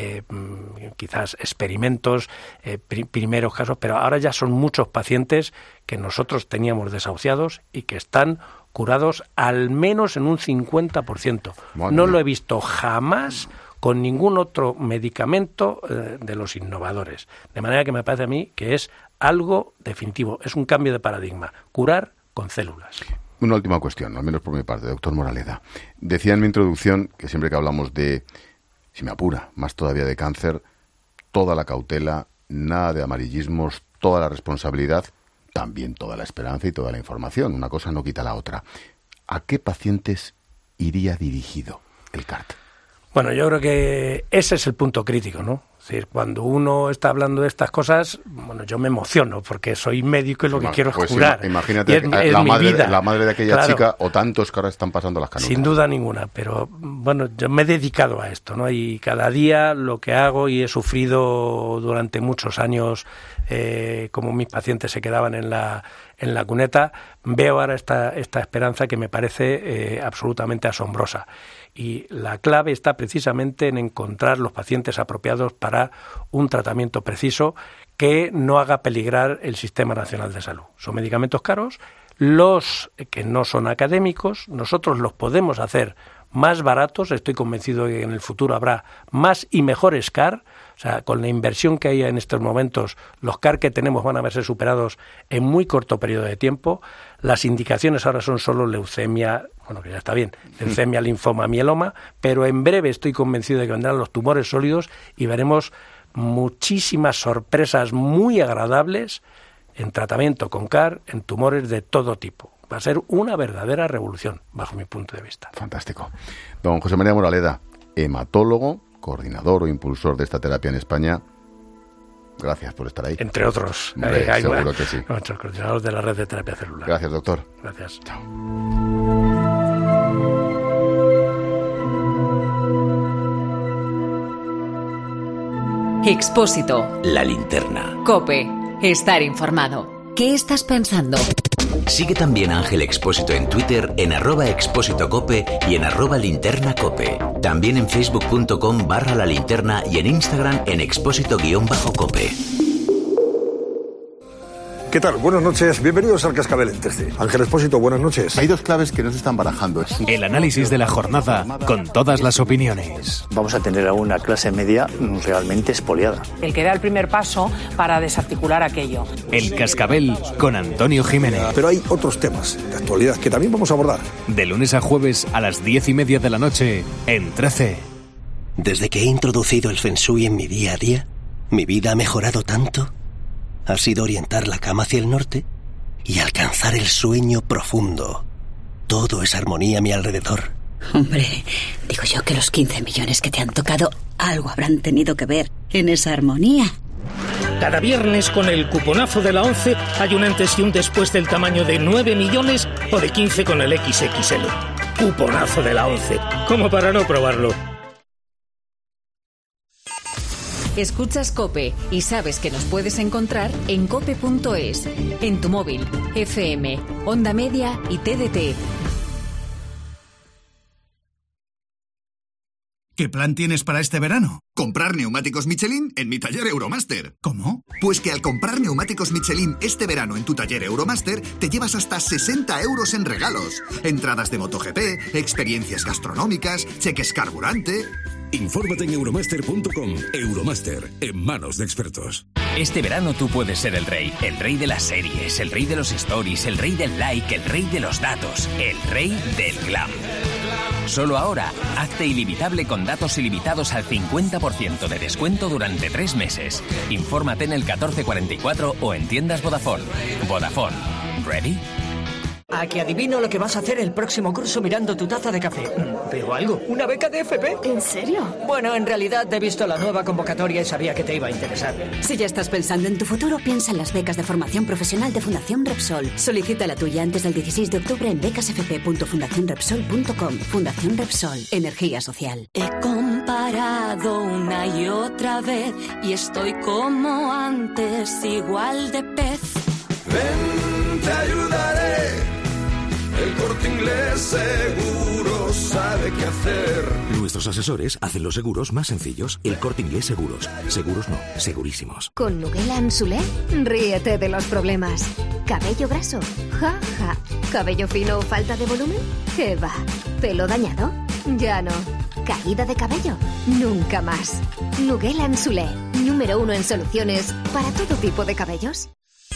Speaker 11: quizás experimentos, primeros casos, pero ahora ya son muchos pacientes que nosotros teníamos desahuciados y que están curados al menos en un 50%. No lo he visto jamás con ningún otro medicamento de los innovadores. De manera que me parece a mí que es algo definitivo, es un cambio de paradigma, curar con células.
Speaker 1: Una última cuestión, al menos por mi parte, doctor Moraleda. Decía en mi introducción que siempre que hablamos de, si me apura, más todavía de cáncer, toda la cautela, nada de amarillismos, toda la responsabilidad, también toda la esperanza y toda la información. Una cosa no quita la otra. ¿A qué pacientes iría dirigido el CART?
Speaker 11: Bueno, yo creo que ese es el punto crítico, ¿no? Es decir, cuando uno está hablando de estas cosas, yo me emociono porque soy médico y lo que quiero es curar.
Speaker 1: Imagínate la madre de aquella chica o tantos que ahora están pasando las canutas.
Speaker 11: Sin duda ninguna, pero yo me he dedicado a esto, ¿no? Y cada día lo que hago, y he sufrido durante muchos años como mis pacientes se quedaban en la cuneta, veo ahora esta esperanza que me parece absolutamente asombrosa. Y la clave está precisamente en encontrar los pacientes apropiados para un tratamiento preciso que no haga peligrar el Sistema Nacional de Salud. Son medicamentos caros, los que no son académicos, nosotros los podemos hacer más baratos, estoy convencido de que en el futuro habrá más y mejores CAR, o sea, con la inversión que hay en estos momentos, los CAR que tenemos van a verse superados en muy corto periodo de tiempo. Las indicaciones ahora son solo leucemia, que ya está bien, leucemia, linfoma, mieloma, pero en breve estoy convencido de que vendrán los tumores sólidos y veremos muchísimas sorpresas muy agradables en tratamiento con CAR en tumores de todo tipo. Va a ser una verdadera revolución, bajo mi punto de vista.
Speaker 1: Fantástico. Don José María Moraleda, hematólogo, coordinador o impulsor de esta terapia en España. Gracias por estar ahí.
Speaker 11: Entre otros.
Speaker 1: Hombre, seguro que sí.
Speaker 11: Nuestros coordinadores de la red de terapia celular.
Speaker 1: Gracias, doctor.
Speaker 11: Gracias.
Speaker 1: Chao.
Speaker 12: Expósito.
Speaker 13: La linterna.
Speaker 12: COPE. Estar informado. ¿Qué estás pensando?
Speaker 13: Sigue también a Ángel Expósito en Twitter en @expósitocope y en @linternacope. También en facebook.com/lalinterna y en Instagram en expósito_cope.
Speaker 14: ¿Qué tal? Buenas noches, bienvenidos al Cascabel en 13. Ángel Expósito, buenas noches.
Speaker 1: Hay dos claves que no se están barajando.
Speaker 15: El análisis de la jornada con todas las opiniones.
Speaker 16: Vamos a tener a una clase media realmente expoliada.
Speaker 17: El que da el primer paso para desarticular aquello.
Speaker 15: El Cascabel con Antonio Jiménez.
Speaker 14: Pero hay otros temas de actualidad que también vamos a abordar.
Speaker 15: De lunes a jueves a las 10:30 de la noche en 13.
Speaker 18: Desde que he introducido el Feng Shui en mi día a día, mi vida ha mejorado tanto. Ha sido orientar la cama hacia el norte y alcanzar el sueño profundo. Todo es armonía a mi alrededor.
Speaker 19: Hombre, digo yo que los 15 millones que te han tocado algo habrán tenido que ver en esa armonía.
Speaker 20: Cada viernes con el cuponazo de la 11 hay un antes y un después del tamaño de 9 millones o de 15 con el XXL. Cuponazo de la 11. Como para no probarlo.
Speaker 12: Escuchas COPE y sabes que nos puedes encontrar en cope.es, en tu móvil, FM, Onda Media y TDT.
Speaker 21: ¿Qué plan tienes para este verano? Comprar neumáticos Michelin en mi taller Euromaster. ¿Cómo? Pues que al comprar neumáticos Michelin este verano en tu taller Euromaster, te llevas hasta 60 euros en regalos. Entradas de MotoGP, experiencias gastronómicas, cheques carburante...
Speaker 22: Infórmate en euromaster.com. Euromaster, en manos de expertos.
Speaker 23: Este verano tú puedes ser el rey de las series, el rey de los stories, el rey del like, el rey de los datos, el rey del glam. Solo ahora, hazte ilimitable con datos ilimitados al 50% de descuento durante 3 meses. Infórmate en el 1444 o en tiendas Vodafone. Vodafone. ¿Ready?
Speaker 24: A que adivino lo que vas a hacer el próximo curso mirando tu taza de café. ¿Veo algo? ¿Una beca de FP?
Speaker 19: ¿En serio?
Speaker 24: Bueno, en realidad he visto la nueva convocatoria y sabía que te iba a interesar.
Speaker 19: Si ya estás pensando en tu futuro, piensa en las becas de formación profesional de Fundación Repsol. Solicita la tuya antes del 16 de octubre en becasfp.fundacionrepsol.com. Fundación Repsol. Energía social.
Speaker 25: He comparado una y otra vez y estoy como antes, igual de pez.
Speaker 26: Ven, te ayudaré. El Corte Inglés Seguros sabe qué hacer.
Speaker 22: Nuestros asesores hacen los seguros más sencillos. El Corte Inglés Seguros. Seguros no, segurísimos.
Speaker 27: Con Nuguela Ansulé, ríete de los problemas. ¿Cabello graso? Ja, ja. ¿Cabello fino o falta de volumen? ¿Qué va? ¿Pelo dañado? Ya no. ¿Caída de cabello? Nunca más. Nuguela Ansulé, número 1 en soluciones para todo tipo de cabellos.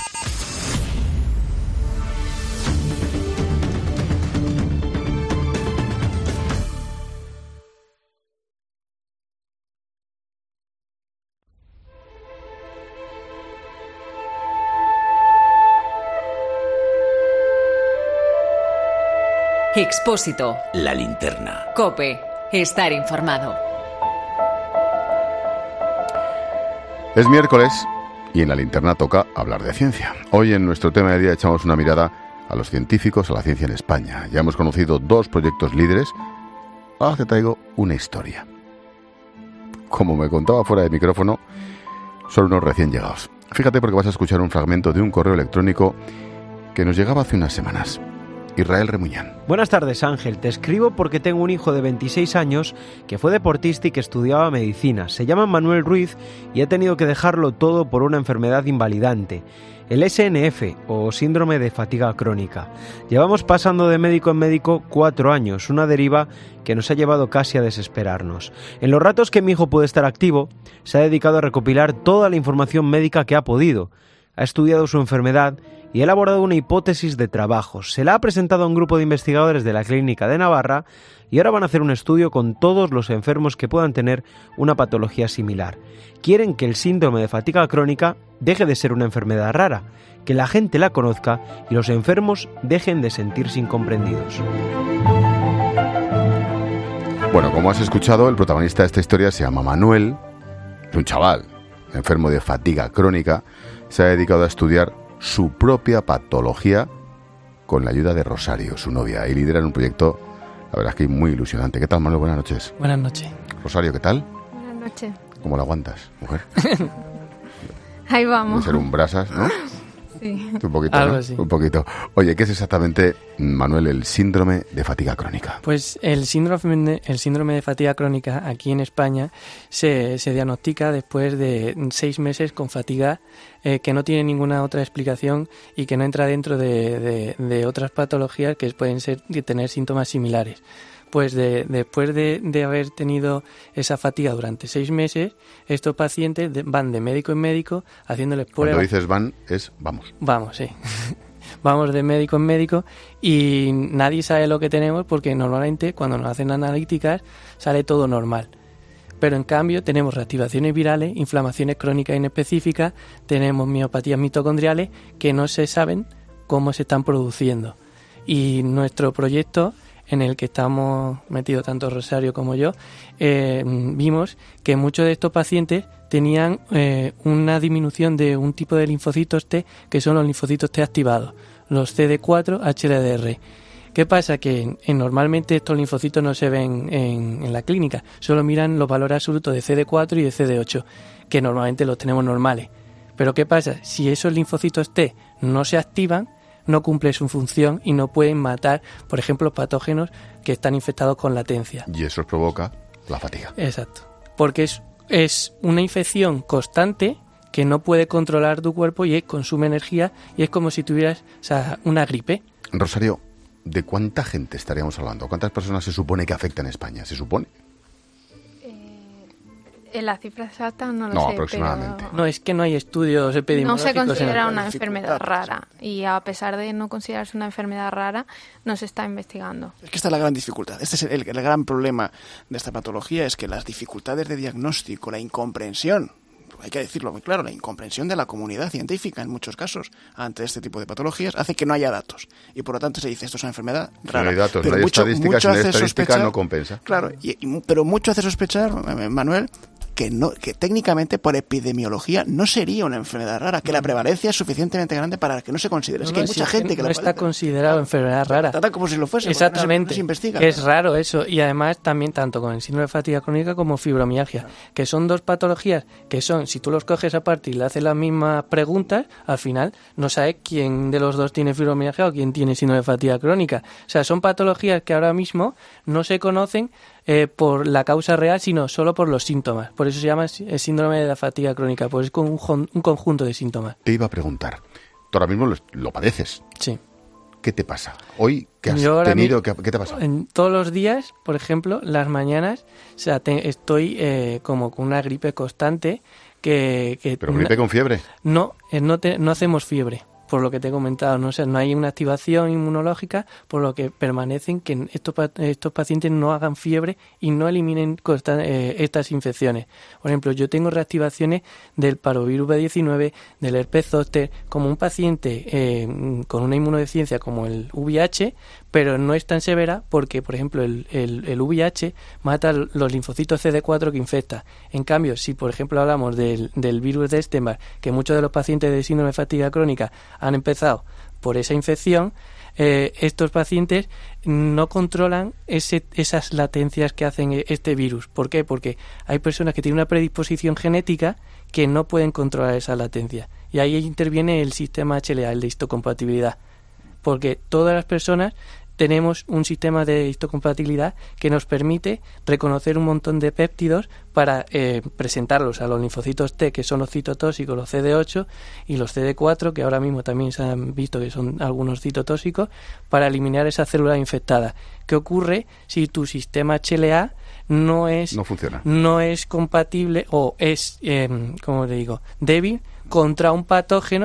Speaker 12: Expósito.
Speaker 13: La linterna.
Speaker 12: COPE. Estar informado.
Speaker 1: Es miércoles y en la linterna toca hablar de ciencia. Hoy en nuestro tema de día echamos una mirada a los científicos, a la ciencia en España. Ya hemos conocido 2 proyectos líderes. Ahora te traigo una historia. Como me contaba fuera de micrófono, son unos recién llegados. Fíjate porque vas a escuchar un fragmento de un correo electrónico que nos llegaba hace unas semanas. Israel Remuñán.
Speaker 8: Buenas tardes, Ángel. Te escribo porque tengo un hijo de 26 años que fue deportista y que estudiaba medicina. Se llama Manuel Ruiz y ha tenido que dejarlo todo por una enfermedad invalidante, el SNF o síndrome de fatiga crónica. Llevamos pasando de médico en médico 4 años, una deriva que nos ha llevado casi a desesperarnos. En los ratos que mi hijo puede estar activo, se ha dedicado a recopilar toda la información médica que ha podido. Ha estudiado su enfermedad y ha elaborado una hipótesis de trabajo. Se la ha presentado a un grupo de investigadores de la Clínica de Navarra y ahora van a hacer un estudio con todos los enfermos que puedan tener una patología similar. Quieren que el síndrome de fatiga crónica deje de ser una enfermedad rara, que la gente la conozca y los enfermos dejen de sentirse incomprendidos.
Speaker 1: Bueno, como has escuchado, el protagonista de esta historia se llama Manuel, un chaval enfermo de fatiga crónica. Se ha dedicado a estudiar su propia patología con la ayuda de Rosario, su novia, y lideran un proyecto, la verdad es que muy ilusionante. ¿Qué tal, Manuel? Buenas noches.
Speaker 2: Buenas noches.
Speaker 1: Rosario, ¿qué tal?
Speaker 3: Buenas noches.
Speaker 1: ¿Cómo la aguantas, mujer?
Speaker 3: Ahí vamos.
Speaker 1: De ser un brasas, ¿no?
Speaker 3: Sí.
Speaker 1: Un poquito,
Speaker 2: algo
Speaker 1: ¿no?
Speaker 2: así.
Speaker 1: Un poquito. Oye, ¿qué es exactamente, Manuel, el síndrome de fatiga crónica?
Speaker 2: Pues el síndrome de fatiga crónica aquí en España se diagnostica después de 6 meses con fatiga que no tiene ninguna otra explicación y que no entra dentro de otras patologías que pueden ser tener síntomas similares. Pues después de haber tenido esa fatiga durante 6 meses, estos pacientes van de médico en médico haciéndoles pruebas.
Speaker 1: Cuando dices van, es vamos.
Speaker 2: Vamos, sí. Vamos de médico en médico y nadie sabe lo que tenemos porque normalmente cuando nos hacen analíticas sale todo normal. Pero en cambio tenemos reactivaciones virales, inflamaciones crónicas inespecíficas, tenemos miopatías mitocondriales que no se saben cómo se están produciendo. Y nuestro proyecto, en el que estamos metidos tanto Rosario como yo, vimos que muchos de estos pacientes tenían una disminución de un tipo de linfocitos T, que son los linfocitos T activados, los CD4 HLA-DR. ¿Qué pasa? Que normalmente estos linfocitos no se ven en la clínica, solo miran los valores absolutos de CD4 y de CD8, que normalmente los tenemos normales. Pero ¿qué pasa? Si esos linfocitos T no se activan, no cumple su función y no pueden matar, por ejemplo, patógenos que están infectados con latencia.
Speaker 1: Y eso provoca la fatiga.
Speaker 2: Exacto. Porque es una infección constante que no puede controlar tu cuerpo y consume energía y es como si tuvieras, o sea, una gripe.
Speaker 1: Rosario, ¿de cuánta gente estaríamos hablando? ¿Cuántas personas se supone que afecta en España? ¿Se supone?
Speaker 3: La cifra exacta no lo sé.
Speaker 1: No, aproximadamente.
Speaker 2: No, es que no hay estudios epidemiológicos.
Speaker 3: No se considera una enfermedad rara y a pesar de no considerarse una enfermedad rara, no se está investigando.
Speaker 7: Es que esta es la gran dificultad. Este es el gran problema de esta patología, es que las dificultades de diagnóstico, la incomprensión, hay que decirlo muy claro, la incomprensión de la comunidad científica en muchos casos ante este tipo de patologías hace que no haya datos y por lo tanto se dice esto es una enfermedad rara.
Speaker 1: No hay datos,
Speaker 7: pero
Speaker 1: no hay
Speaker 7: mucho
Speaker 1: estadísticas, no hay
Speaker 7: hace
Speaker 1: estadística,
Speaker 7: sospechar,
Speaker 1: no compensa.
Speaker 7: Claro, pero mucho hace sospechar, Manuel, que técnicamente por epidemiología no sería una enfermedad rara, que la prevalencia es suficientemente grande para que no se considere. Es que hay mucha gente que
Speaker 2: no está considerado enfermedad rara.
Speaker 7: Trata como si lo fuese.
Speaker 2: Exactamente.
Speaker 7: No se investiga.
Speaker 2: Es raro eso. Y además también tanto con el síndrome de fatiga crónica como fibromialgia, que son dos patologías que son, si tú los coges aparte y le haces las mismas preguntas, al final no sabes quién de los dos tiene fibromialgia o quién tiene síndrome de fatiga crónica. O sea, son patologías que ahora mismo no se conocen por la causa real, sino solo por los síntomas. Por eso se llama el síndrome de la fatiga crónica, pues es un conjunto de síntomas.
Speaker 1: Te iba a preguntar, tú ahora mismo lo padeces.
Speaker 2: Sí.
Speaker 1: ¿Qué te pasa? Hoy, ¿qué has tenido? ¿Qué te ha pasado?
Speaker 2: Todos los días, por ejemplo, las mañanas, o sea, estoy como con una gripe constante que
Speaker 1: ¿Pero gripe con fiebre?
Speaker 2: No hacemos fiebre. Por lo que te he comentado, no hay una activación inmunológica, por lo que permanecen que estos pacientes no hagan fiebre y no eliminen estas infecciones. Por ejemplo, yo tengo reactivaciones del parvovirus B19, del herpes zóster, como un paciente con una inmunodeficiencia como el VIH, pero no es tan severa porque, por ejemplo, el VIH mata los linfocitos CD4 que infecta. En cambio, si por ejemplo hablamos del virus de Epstein-Barr, que muchos de los pacientes de síndrome de fatiga crónica han empezado por esa infección, estos pacientes no controlan esas latencias que hacen este virus. ¿Por qué? Porque hay personas que tienen una predisposición genética que no pueden controlar esa latencia. Y ahí interviene el sistema HLA, el de histocompatibilidad. Porque todas las personas tenemos un sistema de histocompatibilidad que nos permite reconocer un montón de péptidos para presentarlos a los linfocitos T, que son los citotóxicos, los CD8 y los CD4, que ahora mismo también se han visto que son algunos citotóxicos, para eliminar esas células infectadas. ¿Qué ocurre si tu sistema HLA no funciona, no es compatible o es, débil contra un patógeno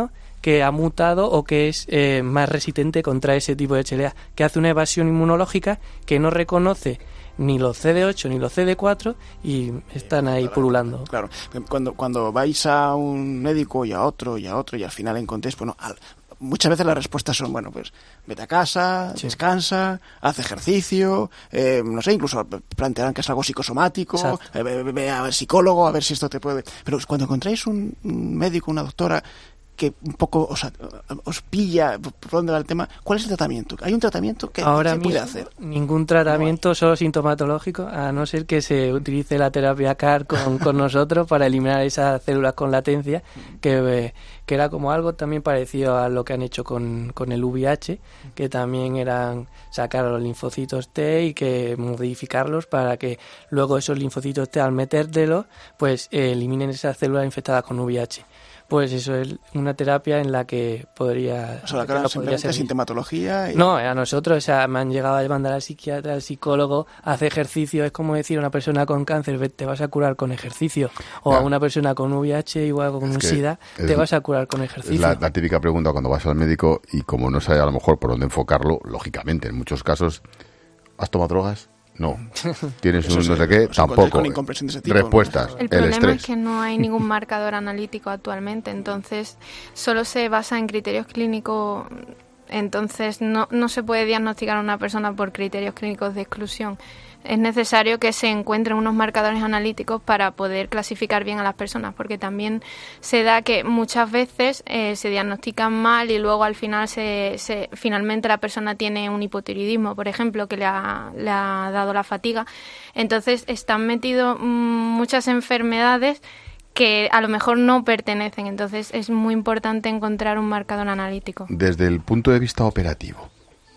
Speaker 2: que ha mutado o que es más resistente contra ese tipo de HLA, que hace una evasión inmunológica que no reconoce ni los CD8 ni los CD4 y están ahí pululando.
Speaker 7: Claro, cuando vais a un médico y a otro y al final encontréis, bueno, muchas veces las respuestas son, bueno, pues vete a casa, descansa, haz ejercicio, no sé, incluso plantearán que es algo psicosomático, ve al psicólogo a ver si esto te puede... Pero cuando encontráis un médico, una doctora que un poco os pilla por dónde va el tema, ¿cuál es el tratamiento? ¿Hay un tratamiento que se puede hacer?
Speaker 2: Ningún tratamiento, solo sintomatológico, a no ser que se utilice la terapia CAR con nosotros para eliminar esas células con latencia, que era como algo también parecido a lo que han hecho con el VIH, que también eran sacar los linfocitos T y que modificarlos para que luego esos linfocitos T, al metértelos, pues eliminen esas células infectadas con VIH. Pues eso es una terapia en la que podría...
Speaker 7: O sea, la cara simplemente sintomatología...
Speaker 2: No, a nosotros, o sea, me han llegado a mandar al psiquiatra, al psicólogo, hace ejercicio. Es como decir a una persona con cáncer, te vas a curar con ejercicio. O a una persona con VIH, igual con un SIDA, te vas a curar con ejercicio.
Speaker 1: La típica pregunta cuando vas al médico y como no sabe a lo mejor por dónde enfocarlo, lógicamente, en muchos casos, ¿has tomado drogas? No. ¿Tienes un no sé qué? Tampoco. Respuestas.
Speaker 3: El problema es que no hay ningún marcador analítico actualmente, entonces solo se basa en criterios clínicos, entonces no se puede diagnosticar a una persona por criterios clínicos de exclusión. Es necesario que se encuentren unos marcadores analíticos para poder clasificar bien a las personas, porque también se da que muchas veces se diagnostican mal y luego al final finalmente la persona tiene un hipotiroidismo, por ejemplo, que le ha dado la fatiga. Entonces están metidos muchas enfermedades que a lo mejor no pertenecen. Entonces es muy importante encontrar un marcador analítico.
Speaker 1: Desde el punto de vista operativo,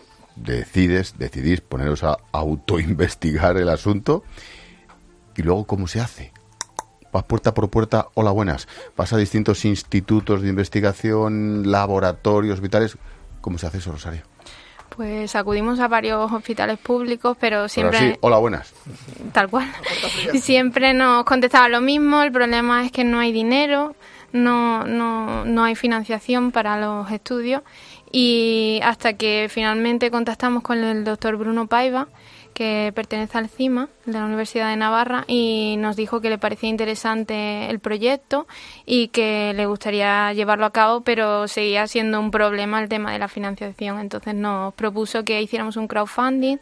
Speaker 1: decidís poneros a autoinvestigar el asunto y luego ¿cómo se hace? Vas puerta por puerta, hola, buenas, vas a distintos institutos de investigación, laboratorios, hospitales. ¿Cómo se hace eso, Rosario?
Speaker 3: Pues acudimos a varios hospitales públicos, pero siempre...
Speaker 1: Pero sí, hola, buenas.
Speaker 3: Tal cual. Siempre nos contestaba lo mismo, el problema es que no hay dinero, no hay financiación para los estudios. Y hasta que finalmente contactamos con el doctor Bruno Paiva, que pertenece al CIMA, de la Universidad de Navarra, y nos dijo que le parecía interesante el proyecto y que le gustaría llevarlo a cabo, pero seguía siendo un problema el tema de la financiación. Entonces nos propuso que hiciéramos un crowdfunding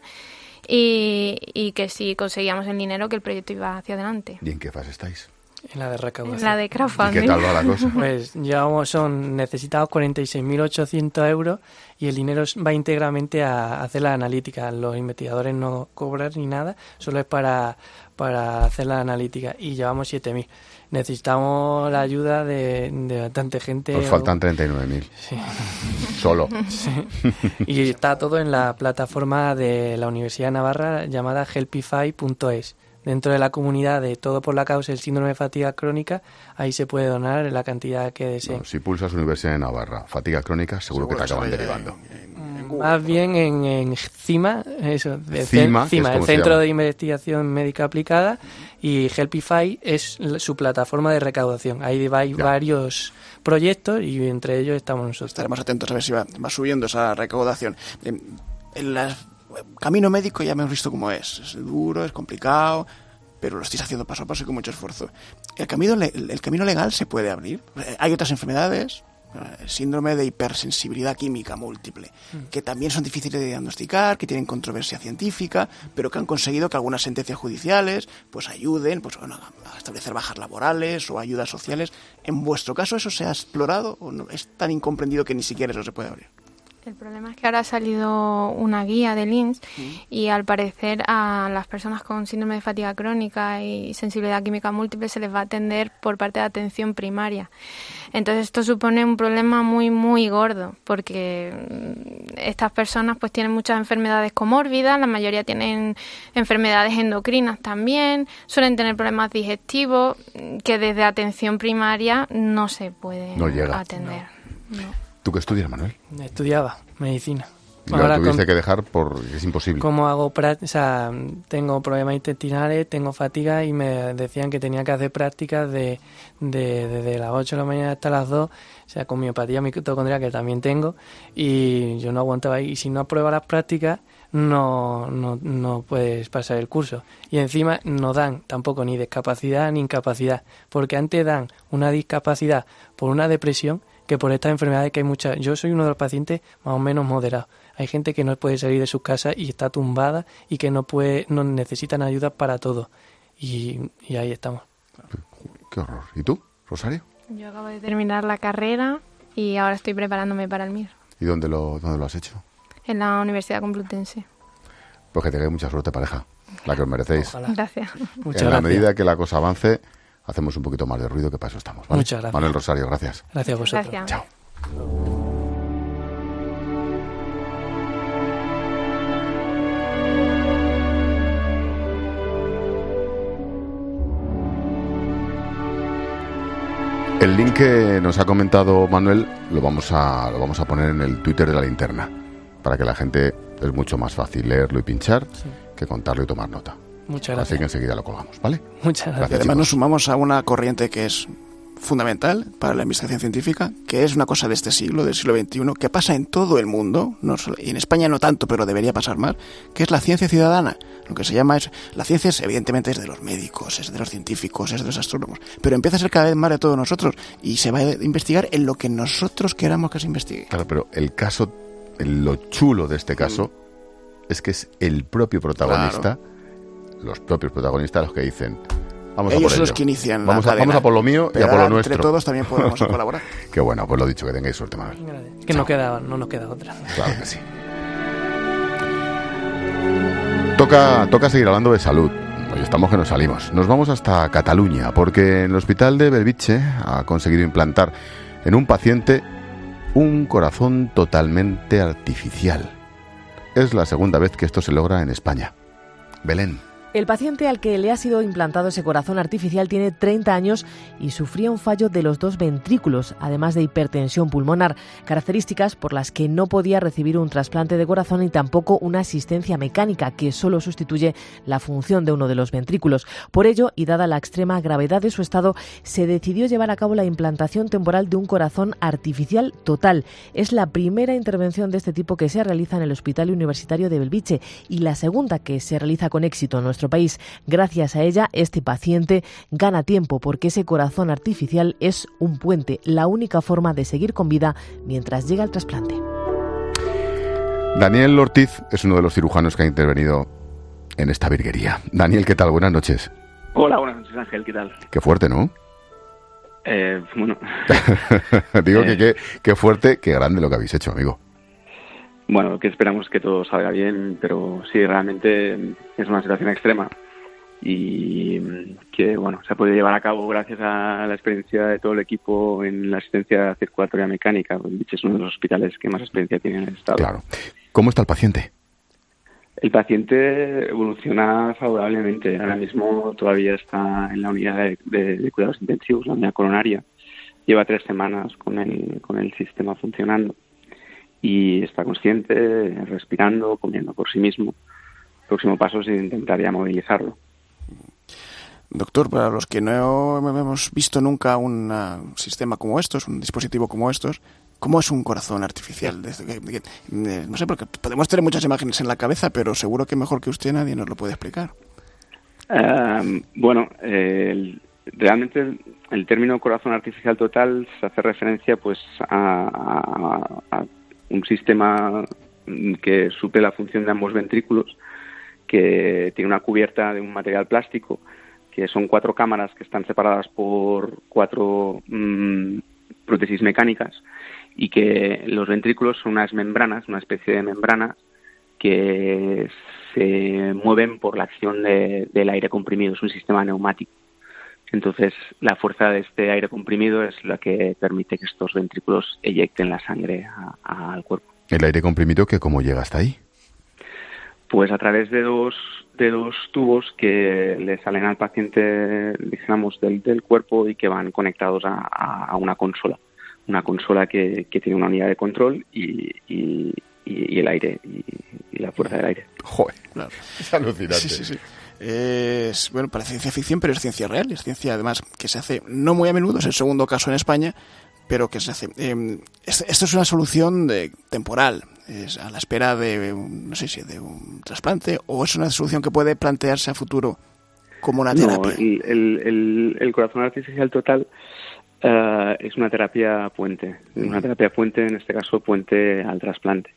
Speaker 3: y que si conseguíamos el dinero, que el proyecto iba hacia adelante.
Speaker 1: ¿Y en qué fase estáis?
Speaker 2: En la de recaudación.
Speaker 3: En la de crowdfunding.
Speaker 1: ¿Y qué tal va la cosa?
Speaker 2: Pues necesitamos 46.800 euros y el dinero va íntegramente a hacer la analítica. Los investigadores no cobran ni nada, solo es para hacer la analítica y llevamos 7.000. Necesitamos la ayuda de bastante gente.
Speaker 1: Nos faltan 39.000.
Speaker 2: Sí.
Speaker 1: Solo.
Speaker 2: Sí. Y está todo en la plataforma de la Universidad de Navarra llamada helpify.es. Dentro de la comunidad de Todo por la Causa del Síndrome de Fatiga Crónica, ahí se puede donar la cantidad que deseen.
Speaker 1: No, si pulsas Universidad de Navarra, fatiga crónica, seguro que te acaban derivando.
Speaker 2: Más bien en CIMA, eso,
Speaker 1: CIMA,
Speaker 2: el Centro de Investigación Médica Aplicada, y Helpify es su plataforma de recaudación. Ahí hay varios proyectos y entre ellos estamos nosotros.
Speaker 7: Estaremos atentos a ver si va subiendo esa recaudación. Camino médico ya hemos visto cómo es duro, es complicado, pero lo estáis haciendo paso a paso y con mucho esfuerzo. ¿El camino legal se puede abrir? Hay otras enfermedades, el síndrome de hipersensibilidad química múltiple, que también son difíciles de diagnosticar, que tienen controversia científica, pero que han conseguido que algunas sentencias judiciales pues ayuden a establecer bajas laborales o ayudas sociales. ¿En vuestro caso eso se ha explorado o no? ¿Es tan incomprendido que ni siquiera eso se puede abrir?
Speaker 3: El problema es que ahora ha salido una guía del INS y al parecer a las personas con síndrome de fatiga crónica y sensibilidad química múltiple se les va a atender por parte de atención primaria. Entonces esto supone un problema muy muy gordo porque estas personas pues tienen muchas enfermedades comórbidas, la mayoría tienen enfermedades endocrinas también, suelen tener problemas digestivos que desde atención primaria no se puede atender. No.
Speaker 1: ¿Tú qué estudias, Manuel?
Speaker 2: Estudiaba medicina.
Speaker 1: Y lo tuviste que dejar porque es imposible.
Speaker 2: ¿Cómo hago práctica? O sea, tengo problemas intestinales, tengo fatiga y me decían que tenía que hacer prácticas desde las 8 de la mañana hasta las 2, o sea, con miopatía mitocondrial que también tengo, y yo no aguantaba ahí. Y si no apruebas las prácticas, no puedes pasar el curso. Y encima no dan tampoco ni discapacidad ni incapacidad, porque antes dan una discapacidad por una depresión que por estas enfermedades que hay muchas. Yo soy uno de los pacientes más o menos moderados. Hay gente que no puede salir de su casa y está tumbada y que no necesitan ayuda para todo. Y ahí estamos.
Speaker 1: Qué horror. ¿Y tú, Rosario?
Speaker 3: Yo acabo de terminar la carrera y ahora estoy preparándome para el MIR.
Speaker 1: ¿Y dónde lo has hecho?
Speaker 3: En la Universidad Complutense.
Speaker 1: Pues que tengáis mucha suerte, pareja, la que os merecéis.
Speaker 3: Ojalá. Gracias.
Speaker 1: En la medida que la cosa avance, hacemos un poquito más de ruido, que para eso estamos, ¿vale?
Speaker 2: Muchas gracias.
Speaker 1: Manuel, Rosario, gracias.
Speaker 2: Gracias a vosotros.
Speaker 3: Gracias.
Speaker 1: Chao. El link que nos ha comentado Manuel lo vamos a poner en el Twitter de la Linterna, para que la gente es mucho más fácil leerlo y pinchar que contarlo y tomar nota.
Speaker 2: Muchas gracias.
Speaker 1: Así que enseguida lo colgamos, ¿vale?
Speaker 2: Muchas gracias.
Speaker 7: Y además nos sumamos a una corriente que es fundamental para la investigación científica, que es una cosa de este siglo, del siglo XXI, que pasa en todo el mundo, no solo, y en España no tanto, pero debería pasar más, que es la ciencia ciudadana. Lo que se llama la ciencia evidentemente es de los médicos, es de los científicos, es de los astrónomos, pero empieza a ser cada vez más de todos nosotros y se va a investigar en lo que nosotros queramos que se investigue.
Speaker 1: Claro, pero lo chulo de este caso es que es el propio protagonista, los propios protagonistas los que dicen: vamos
Speaker 7: ellos
Speaker 1: a por
Speaker 7: son los
Speaker 1: ello.
Speaker 7: que inician
Speaker 1: Vamos
Speaker 7: la cadena.
Speaker 1: Vamos a por lo mío
Speaker 7: pero
Speaker 1: y a por lo nuestro.
Speaker 7: Entre todos también podemos colaborar.
Speaker 1: Qué bueno, pues lo dicho, que tengáis suerte, Manuel.
Speaker 2: Que no nos queda otra.
Speaker 1: Claro que sí. Toca seguir hablando de salud. Hoy estamos que nos salimos. Nos vamos hasta Cataluña, porque en el hospital de Bellvitge ha conseguido implantar en un paciente un corazón totalmente artificial. Es la segunda vez que esto se logra en España. Belén.
Speaker 4: El paciente al que le ha sido implantado ese corazón artificial tiene 30 años y sufría un fallo de los 2 ventrículos, además de hipertensión pulmonar, características por las que no podía recibir un trasplante de corazón ni tampoco una asistencia mecánica que solo sustituye la función de uno de los ventrículos. Por ello, y dada la extrema gravedad de su estado, se decidió llevar a cabo la implantación temporal de un corazón artificial total. Es la primera intervención de este tipo que se realiza en el Hospital Universitario de Bellvitge y la segunda que se realiza con éxito en nuestro país. Gracias a ella, este paciente gana tiempo porque ese corazón artificial es un puente, la única forma de seguir con vida mientras llega el trasplante.
Speaker 1: Daniel Ortiz es uno de los cirujanos que ha intervenido en esta virguería. Daniel, ¿qué tal? Buenas noches.
Speaker 5: Hola, buenas noches, Ángel, ¿qué tal?
Speaker 1: Qué fuerte, ¿no?
Speaker 5: Bueno.
Speaker 1: Digo que qué fuerte, qué grande lo que habéis hecho, amigo.
Speaker 5: Bueno, que esperamos que todo salga bien, pero sí, realmente es una situación extrema y que, bueno, se ha podido llevar a cabo gracias a la experiencia de todo el equipo en la asistencia circulatoria mecánica. Bellvitge es uno de los hospitales que más experiencia tiene en el estado.
Speaker 1: Claro. ¿Cómo está el paciente?
Speaker 5: El paciente evoluciona favorablemente. Ahora mismo todavía está en la unidad de cuidados intensivos, la unidad coronaria. Lleva 3 semanas con el sistema funcionando. Y está consciente, respirando, comiendo por sí mismo. El próximo paso es intentar ya movilizarlo.
Speaker 7: Doctor, para los que no hemos visto nunca un sistema como estos, un dispositivo como estos, ¿cómo es un corazón artificial? No sé, porque podemos tener muchas imágenes en la cabeza, pero seguro que mejor que usted nadie nos lo puede explicar.
Speaker 5: Realmente el término corazón artificial total se hace referencia pues a un sistema que suple la función de ambos ventrículos, que tiene una cubierta de un material plástico, que son 4 cámaras que están separadas por 4 prótesis mecánicas, y que los ventrículos son unas membranas, una especie de membranas que se mueven por la acción del aire comprimido. Es un sistema neumático. Entonces, la fuerza de este aire comprimido es la que permite que estos ventrículos eyecten la sangre al cuerpo.
Speaker 1: ¿El aire comprimido cómo llega hasta ahí?
Speaker 5: Pues a través de dos tubos que le salen al paciente, dijéramos, del cuerpo y que van conectados a una consola. Una consola que tiene una unidad de control y el aire y la fuerza del aire.
Speaker 1: Joder,
Speaker 7: claro.
Speaker 1: Es alucinante.
Speaker 7: Sí. Bueno, parece ciencia ficción, pero es ciencia real. Es ciencia, además, que se hace no muy a menudo. Es el segundo caso en España, pero que se hace. Esto es una solución temporal. Es a la espera de, no sé si de un trasplante, o es una solución que puede plantearse a futuro como una terapia.
Speaker 5: El corazón artificial total es una terapia puente. Una terapia puente, en este caso, puente al trasplante.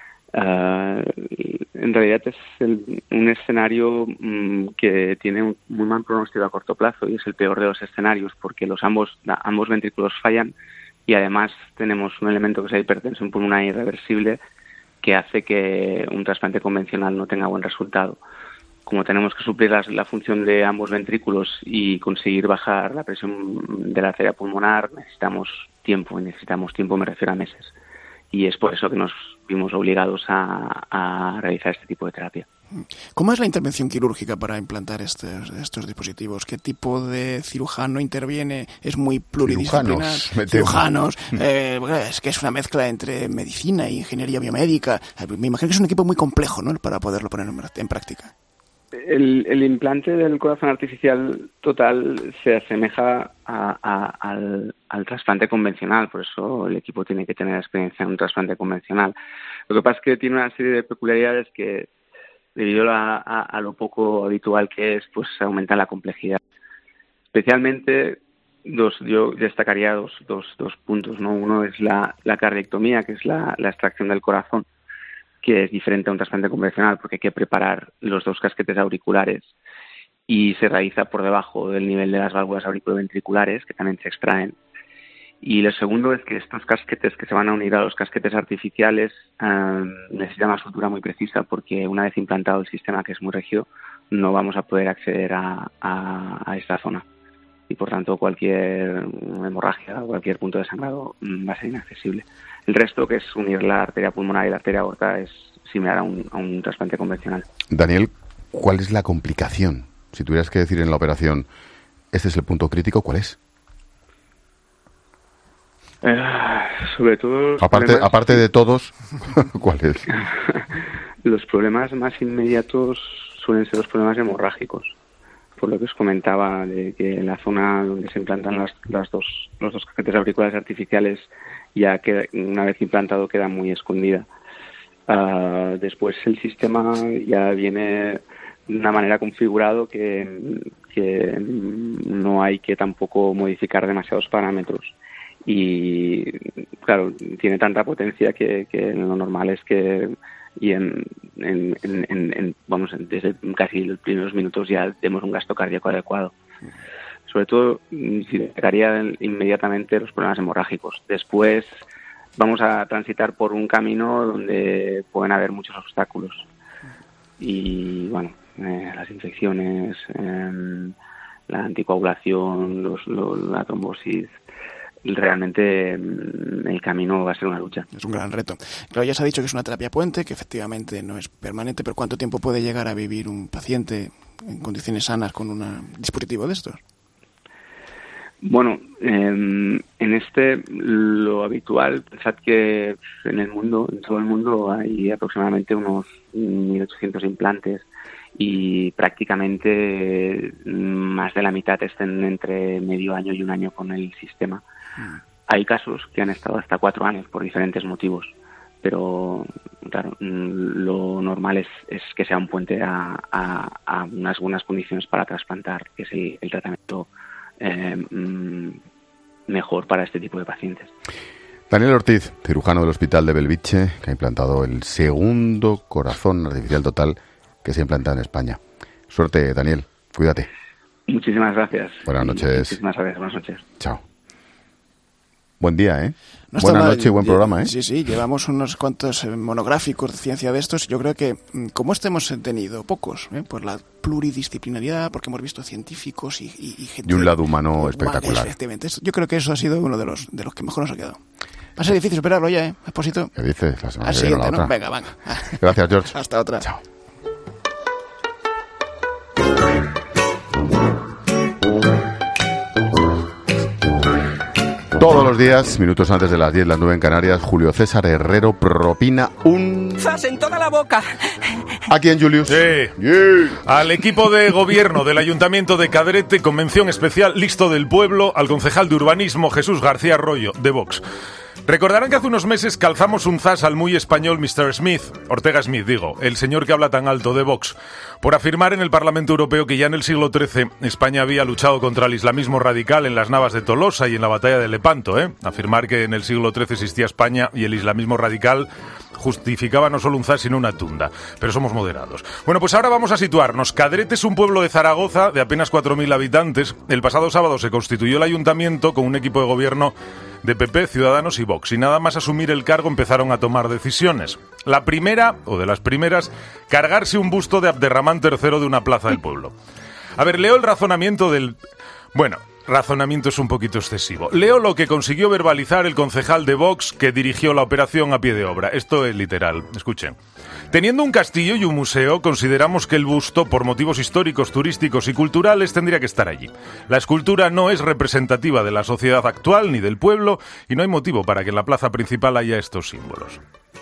Speaker 5: En realidad es un escenario que tiene un muy mal pronóstico a corto plazo y es el peor de los escenarios porque ambos ventrículos fallan y además tenemos un elemento que es la hipertensión pulmonar irreversible que hace que un trasplante convencional no tenga buen resultado. Como tenemos que suplir la función de ambos ventrículos y conseguir bajar la presión de la arteria pulmonar, necesitamos tiempo, me refiero a meses. Y es por eso que nos vimos obligados a realizar este tipo de terapia.
Speaker 7: ¿Cómo es la intervención quirúrgica para implantar estos dispositivos? ¿Qué tipo de cirujano interviene? ¿Es muy pluridisciplinar? Cirujanos. Es que es una mezcla entre medicina e ingeniería biomédica. Me imagino que es un equipo muy complejo, ¿no?, para poderlo poner en práctica.
Speaker 5: El implante del corazón artificial total se asemeja al trasplante convencional, por eso el equipo tiene que tener experiencia en un trasplante convencional. Lo que pasa es que tiene una serie de peculiaridades que, debido a lo poco habitual que es, pues aumenta la complejidad. Especialmente yo destacaría dos puntos, ¿no? Uno es la cardiectomía, que es la extracción del corazón, que es diferente a un trasplante convencional porque hay que preparar los dos casquetes auriculares y se realiza por debajo del nivel de las válvulas auriculoventriculares, que también se extraen. Y lo segundo es que estos casquetes que se van a unir a los casquetes artificiales necesitan una sutura muy precisa porque una vez implantado el sistema, que es muy rígido, no vamos a poder acceder a esta zona. Y por tanto cualquier hemorragia o cualquier punto de sangrado va a ser inaccesible. El resto, que es unir la arteria pulmonar y la arteria aorta, es similar a un trasplante convencional.
Speaker 1: Daniel, ¿cuál es la complicación? Si tuvieras que decir en la operación, este es el punto crítico, ¿cuál es?
Speaker 5: Sobre todo...
Speaker 1: Aparte de todos, ¿cuál es?
Speaker 5: Los problemas más inmediatos suelen ser los problemas hemorrágicos. Por lo que os comentaba, de que en la zona donde se implantan los dos casquetes auriculares artificiales, ya que una vez implantado queda muy escondida. Después el sistema ya viene de una manera configurado que no hay que tampoco modificar demasiados parámetros. Y claro, tiene tanta potencia que lo normal es que desde casi los primeros minutos ya demos un gasto cardíaco adecuado. Sobre todo, si destacaría inmediatamente los problemas hemorrágicos. Después vamos a transitar por un camino donde pueden haber muchos obstáculos. Y bueno, las infecciones, la anticoagulación, la trombosis. Realmente el camino va a ser una lucha.
Speaker 7: Es un gran reto. Claro, ya se ha dicho que es una terapia puente, que efectivamente no es permanente, pero ¿cuánto tiempo puede llegar a vivir un paciente en condiciones sanas con un dispositivo de estos?
Speaker 5: Bueno, en lo habitual, pensad que en todo el mundo hay aproximadamente unos 1.800 implantes y prácticamente más de la mitad estén entre medio año y un año con el sistema. Hay casos que han estado hasta 4 años por diferentes motivos, pero claro, lo normal es que sea un puente a unas buenas condiciones para trasplantar, que es el tratamiento mejor para este tipo de pacientes.
Speaker 1: Daniel Ortiz, cirujano del Hospital de Belviche, que ha implantado el segundo corazón artificial total que se ha implantado en España. Suerte, Daniel. Cuídate.
Speaker 5: Muchísimas gracias.
Speaker 1: Buenas noches.
Speaker 5: Muchísimas gracias. Buenas noches.
Speaker 1: Chao. Buen día, ¿eh?
Speaker 7: No
Speaker 1: Buena noche y buen programa, ¿eh?
Speaker 7: Sí, llevamos unos cuantos monográficos de ciencia de estos. Yo creo que, como hemos tenido pocos, por la pluridisciplinariedad, porque hemos visto científicos y gente...
Speaker 1: Y un lado humano espectacular.
Speaker 7: Efectivamente. Yo creo que eso ha sido uno de los que mejor nos ha quedado. Va a ser difícil superarlo ya, ¿eh, Expósito?
Speaker 1: ¿Qué dices? La semana
Speaker 7: que
Speaker 1: viene la otra.
Speaker 7: ¿No? Venga.
Speaker 1: Gracias, George.
Speaker 7: Hasta otra.
Speaker 1: Chao. Todos los días, minutos antes de las 10, las 9 en Canarias, Julio César Herrero propina un...
Speaker 24: ¡Zas en toda la boca!
Speaker 1: ¿A quién, Julius?
Speaker 6: Sí. Al equipo de gobierno del Ayuntamiento de Cadrete, con mención especial, listo del pueblo, al concejal de urbanismo Jesús García Arroyo, de Vox. Recordarán que hace unos meses calzamos un zas al muy español Mr. Smith, Ortega Smith, digo, el señor que habla tan alto de Vox, por afirmar en el Parlamento Europeo que ya en el siglo XIII España había luchado contra el islamismo radical en las Navas de Tolosa y en la batalla de Lepanto, Afirmar que en el siglo XIII existía España y el islamismo radical justificaba no solo un zas sino una tunda, pero somos moderados. Bueno, pues ahora vamos a situarnos. Cadrete es un pueblo de Zaragoza de apenas 4.000 habitantes. El pasado sábado se constituyó el ayuntamiento con un equipo de gobierno de PP, Ciudadanos y Vox, y nada más asumir el cargo empezaron a tomar decisiones. La primera, o de las primeras, cargarse un busto de Abderramán III de una plaza del pueblo. A ver, leo el razonamiento del... Bueno, razonamiento es un poquito excesivo. Leo lo que consiguió verbalizar el concejal de Vox que dirigió la operación a pie de obra. Esto es literal. Escuchen. Teniendo un castillo y un museo, consideramos que el busto, por motivos históricos, turísticos y culturales, tendría que estar allí. La escultura no es representativa de la sociedad actual ni del pueblo y no hay motivo para que en la plaza principal haya estos símbolos.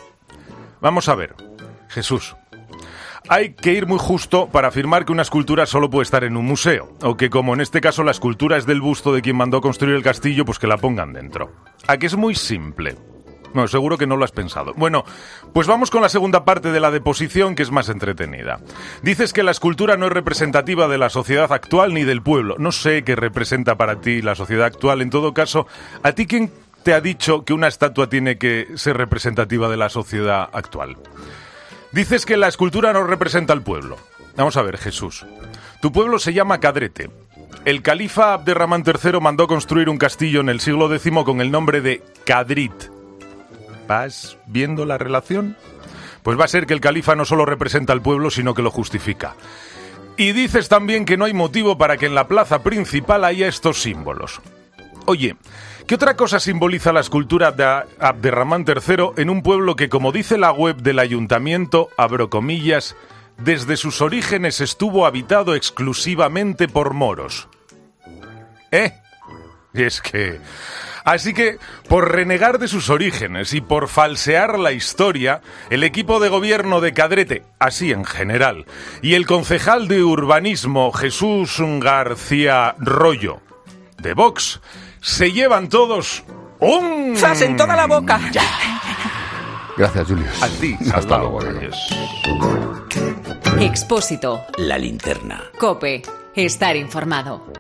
Speaker 6: Vamos a ver. Jesús. Hay que ir muy justo para afirmar que una escultura solo puede estar en un museo, o que como en este caso la escultura es del busto de quien mandó construir el castillo, pues que la pongan dentro. ¿A que es muy simple? No, seguro que no lo has pensado. Bueno, pues vamos con la segunda parte de la deposición, que es más entretenida. Dices que la escultura no es representativa de la sociedad actual ni del pueblo. No sé qué representa para ti la sociedad actual. En todo caso, ¿a ti quién te ha dicho que una estatua tiene que ser representativa de la sociedad actual? Dices que la escultura no representa al pueblo. Vamos a ver, Jesús. Tu pueblo se llama Cadrete. El califa Abderramán III mandó construir un castillo en el siglo X con el nombre de Cadrit. ¿Vas viendo la relación? Pues va a ser que el califa no solo representa al pueblo, sino que lo justifica. Y dices también que no hay motivo para que en la plaza principal haya estos símbolos. Oye, ¿qué otra cosa simboliza la escultura de Abderramán III en un pueblo que, como dice la web del ayuntamiento, abro comillas, desde sus orígenes estuvo habitado exclusivamente por moros? Y es que... Así que, por renegar de sus orígenes y por falsear la historia, el equipo de gobierno de Cadrete, así en general, y el concejal de urbanismo Jesús García Arroyo, de Vox, se llevan todos un...
Speaker 24: ¡Zas en toda la boca!
Speaker 1: Ya. Gracias, Julius.
Speaker 6: A ti.
Speaker 1: Hasta luego.
Speaker 12: Expósito.
Speaker 13: La linterna.
Speaker 12: COPE. Estar informado.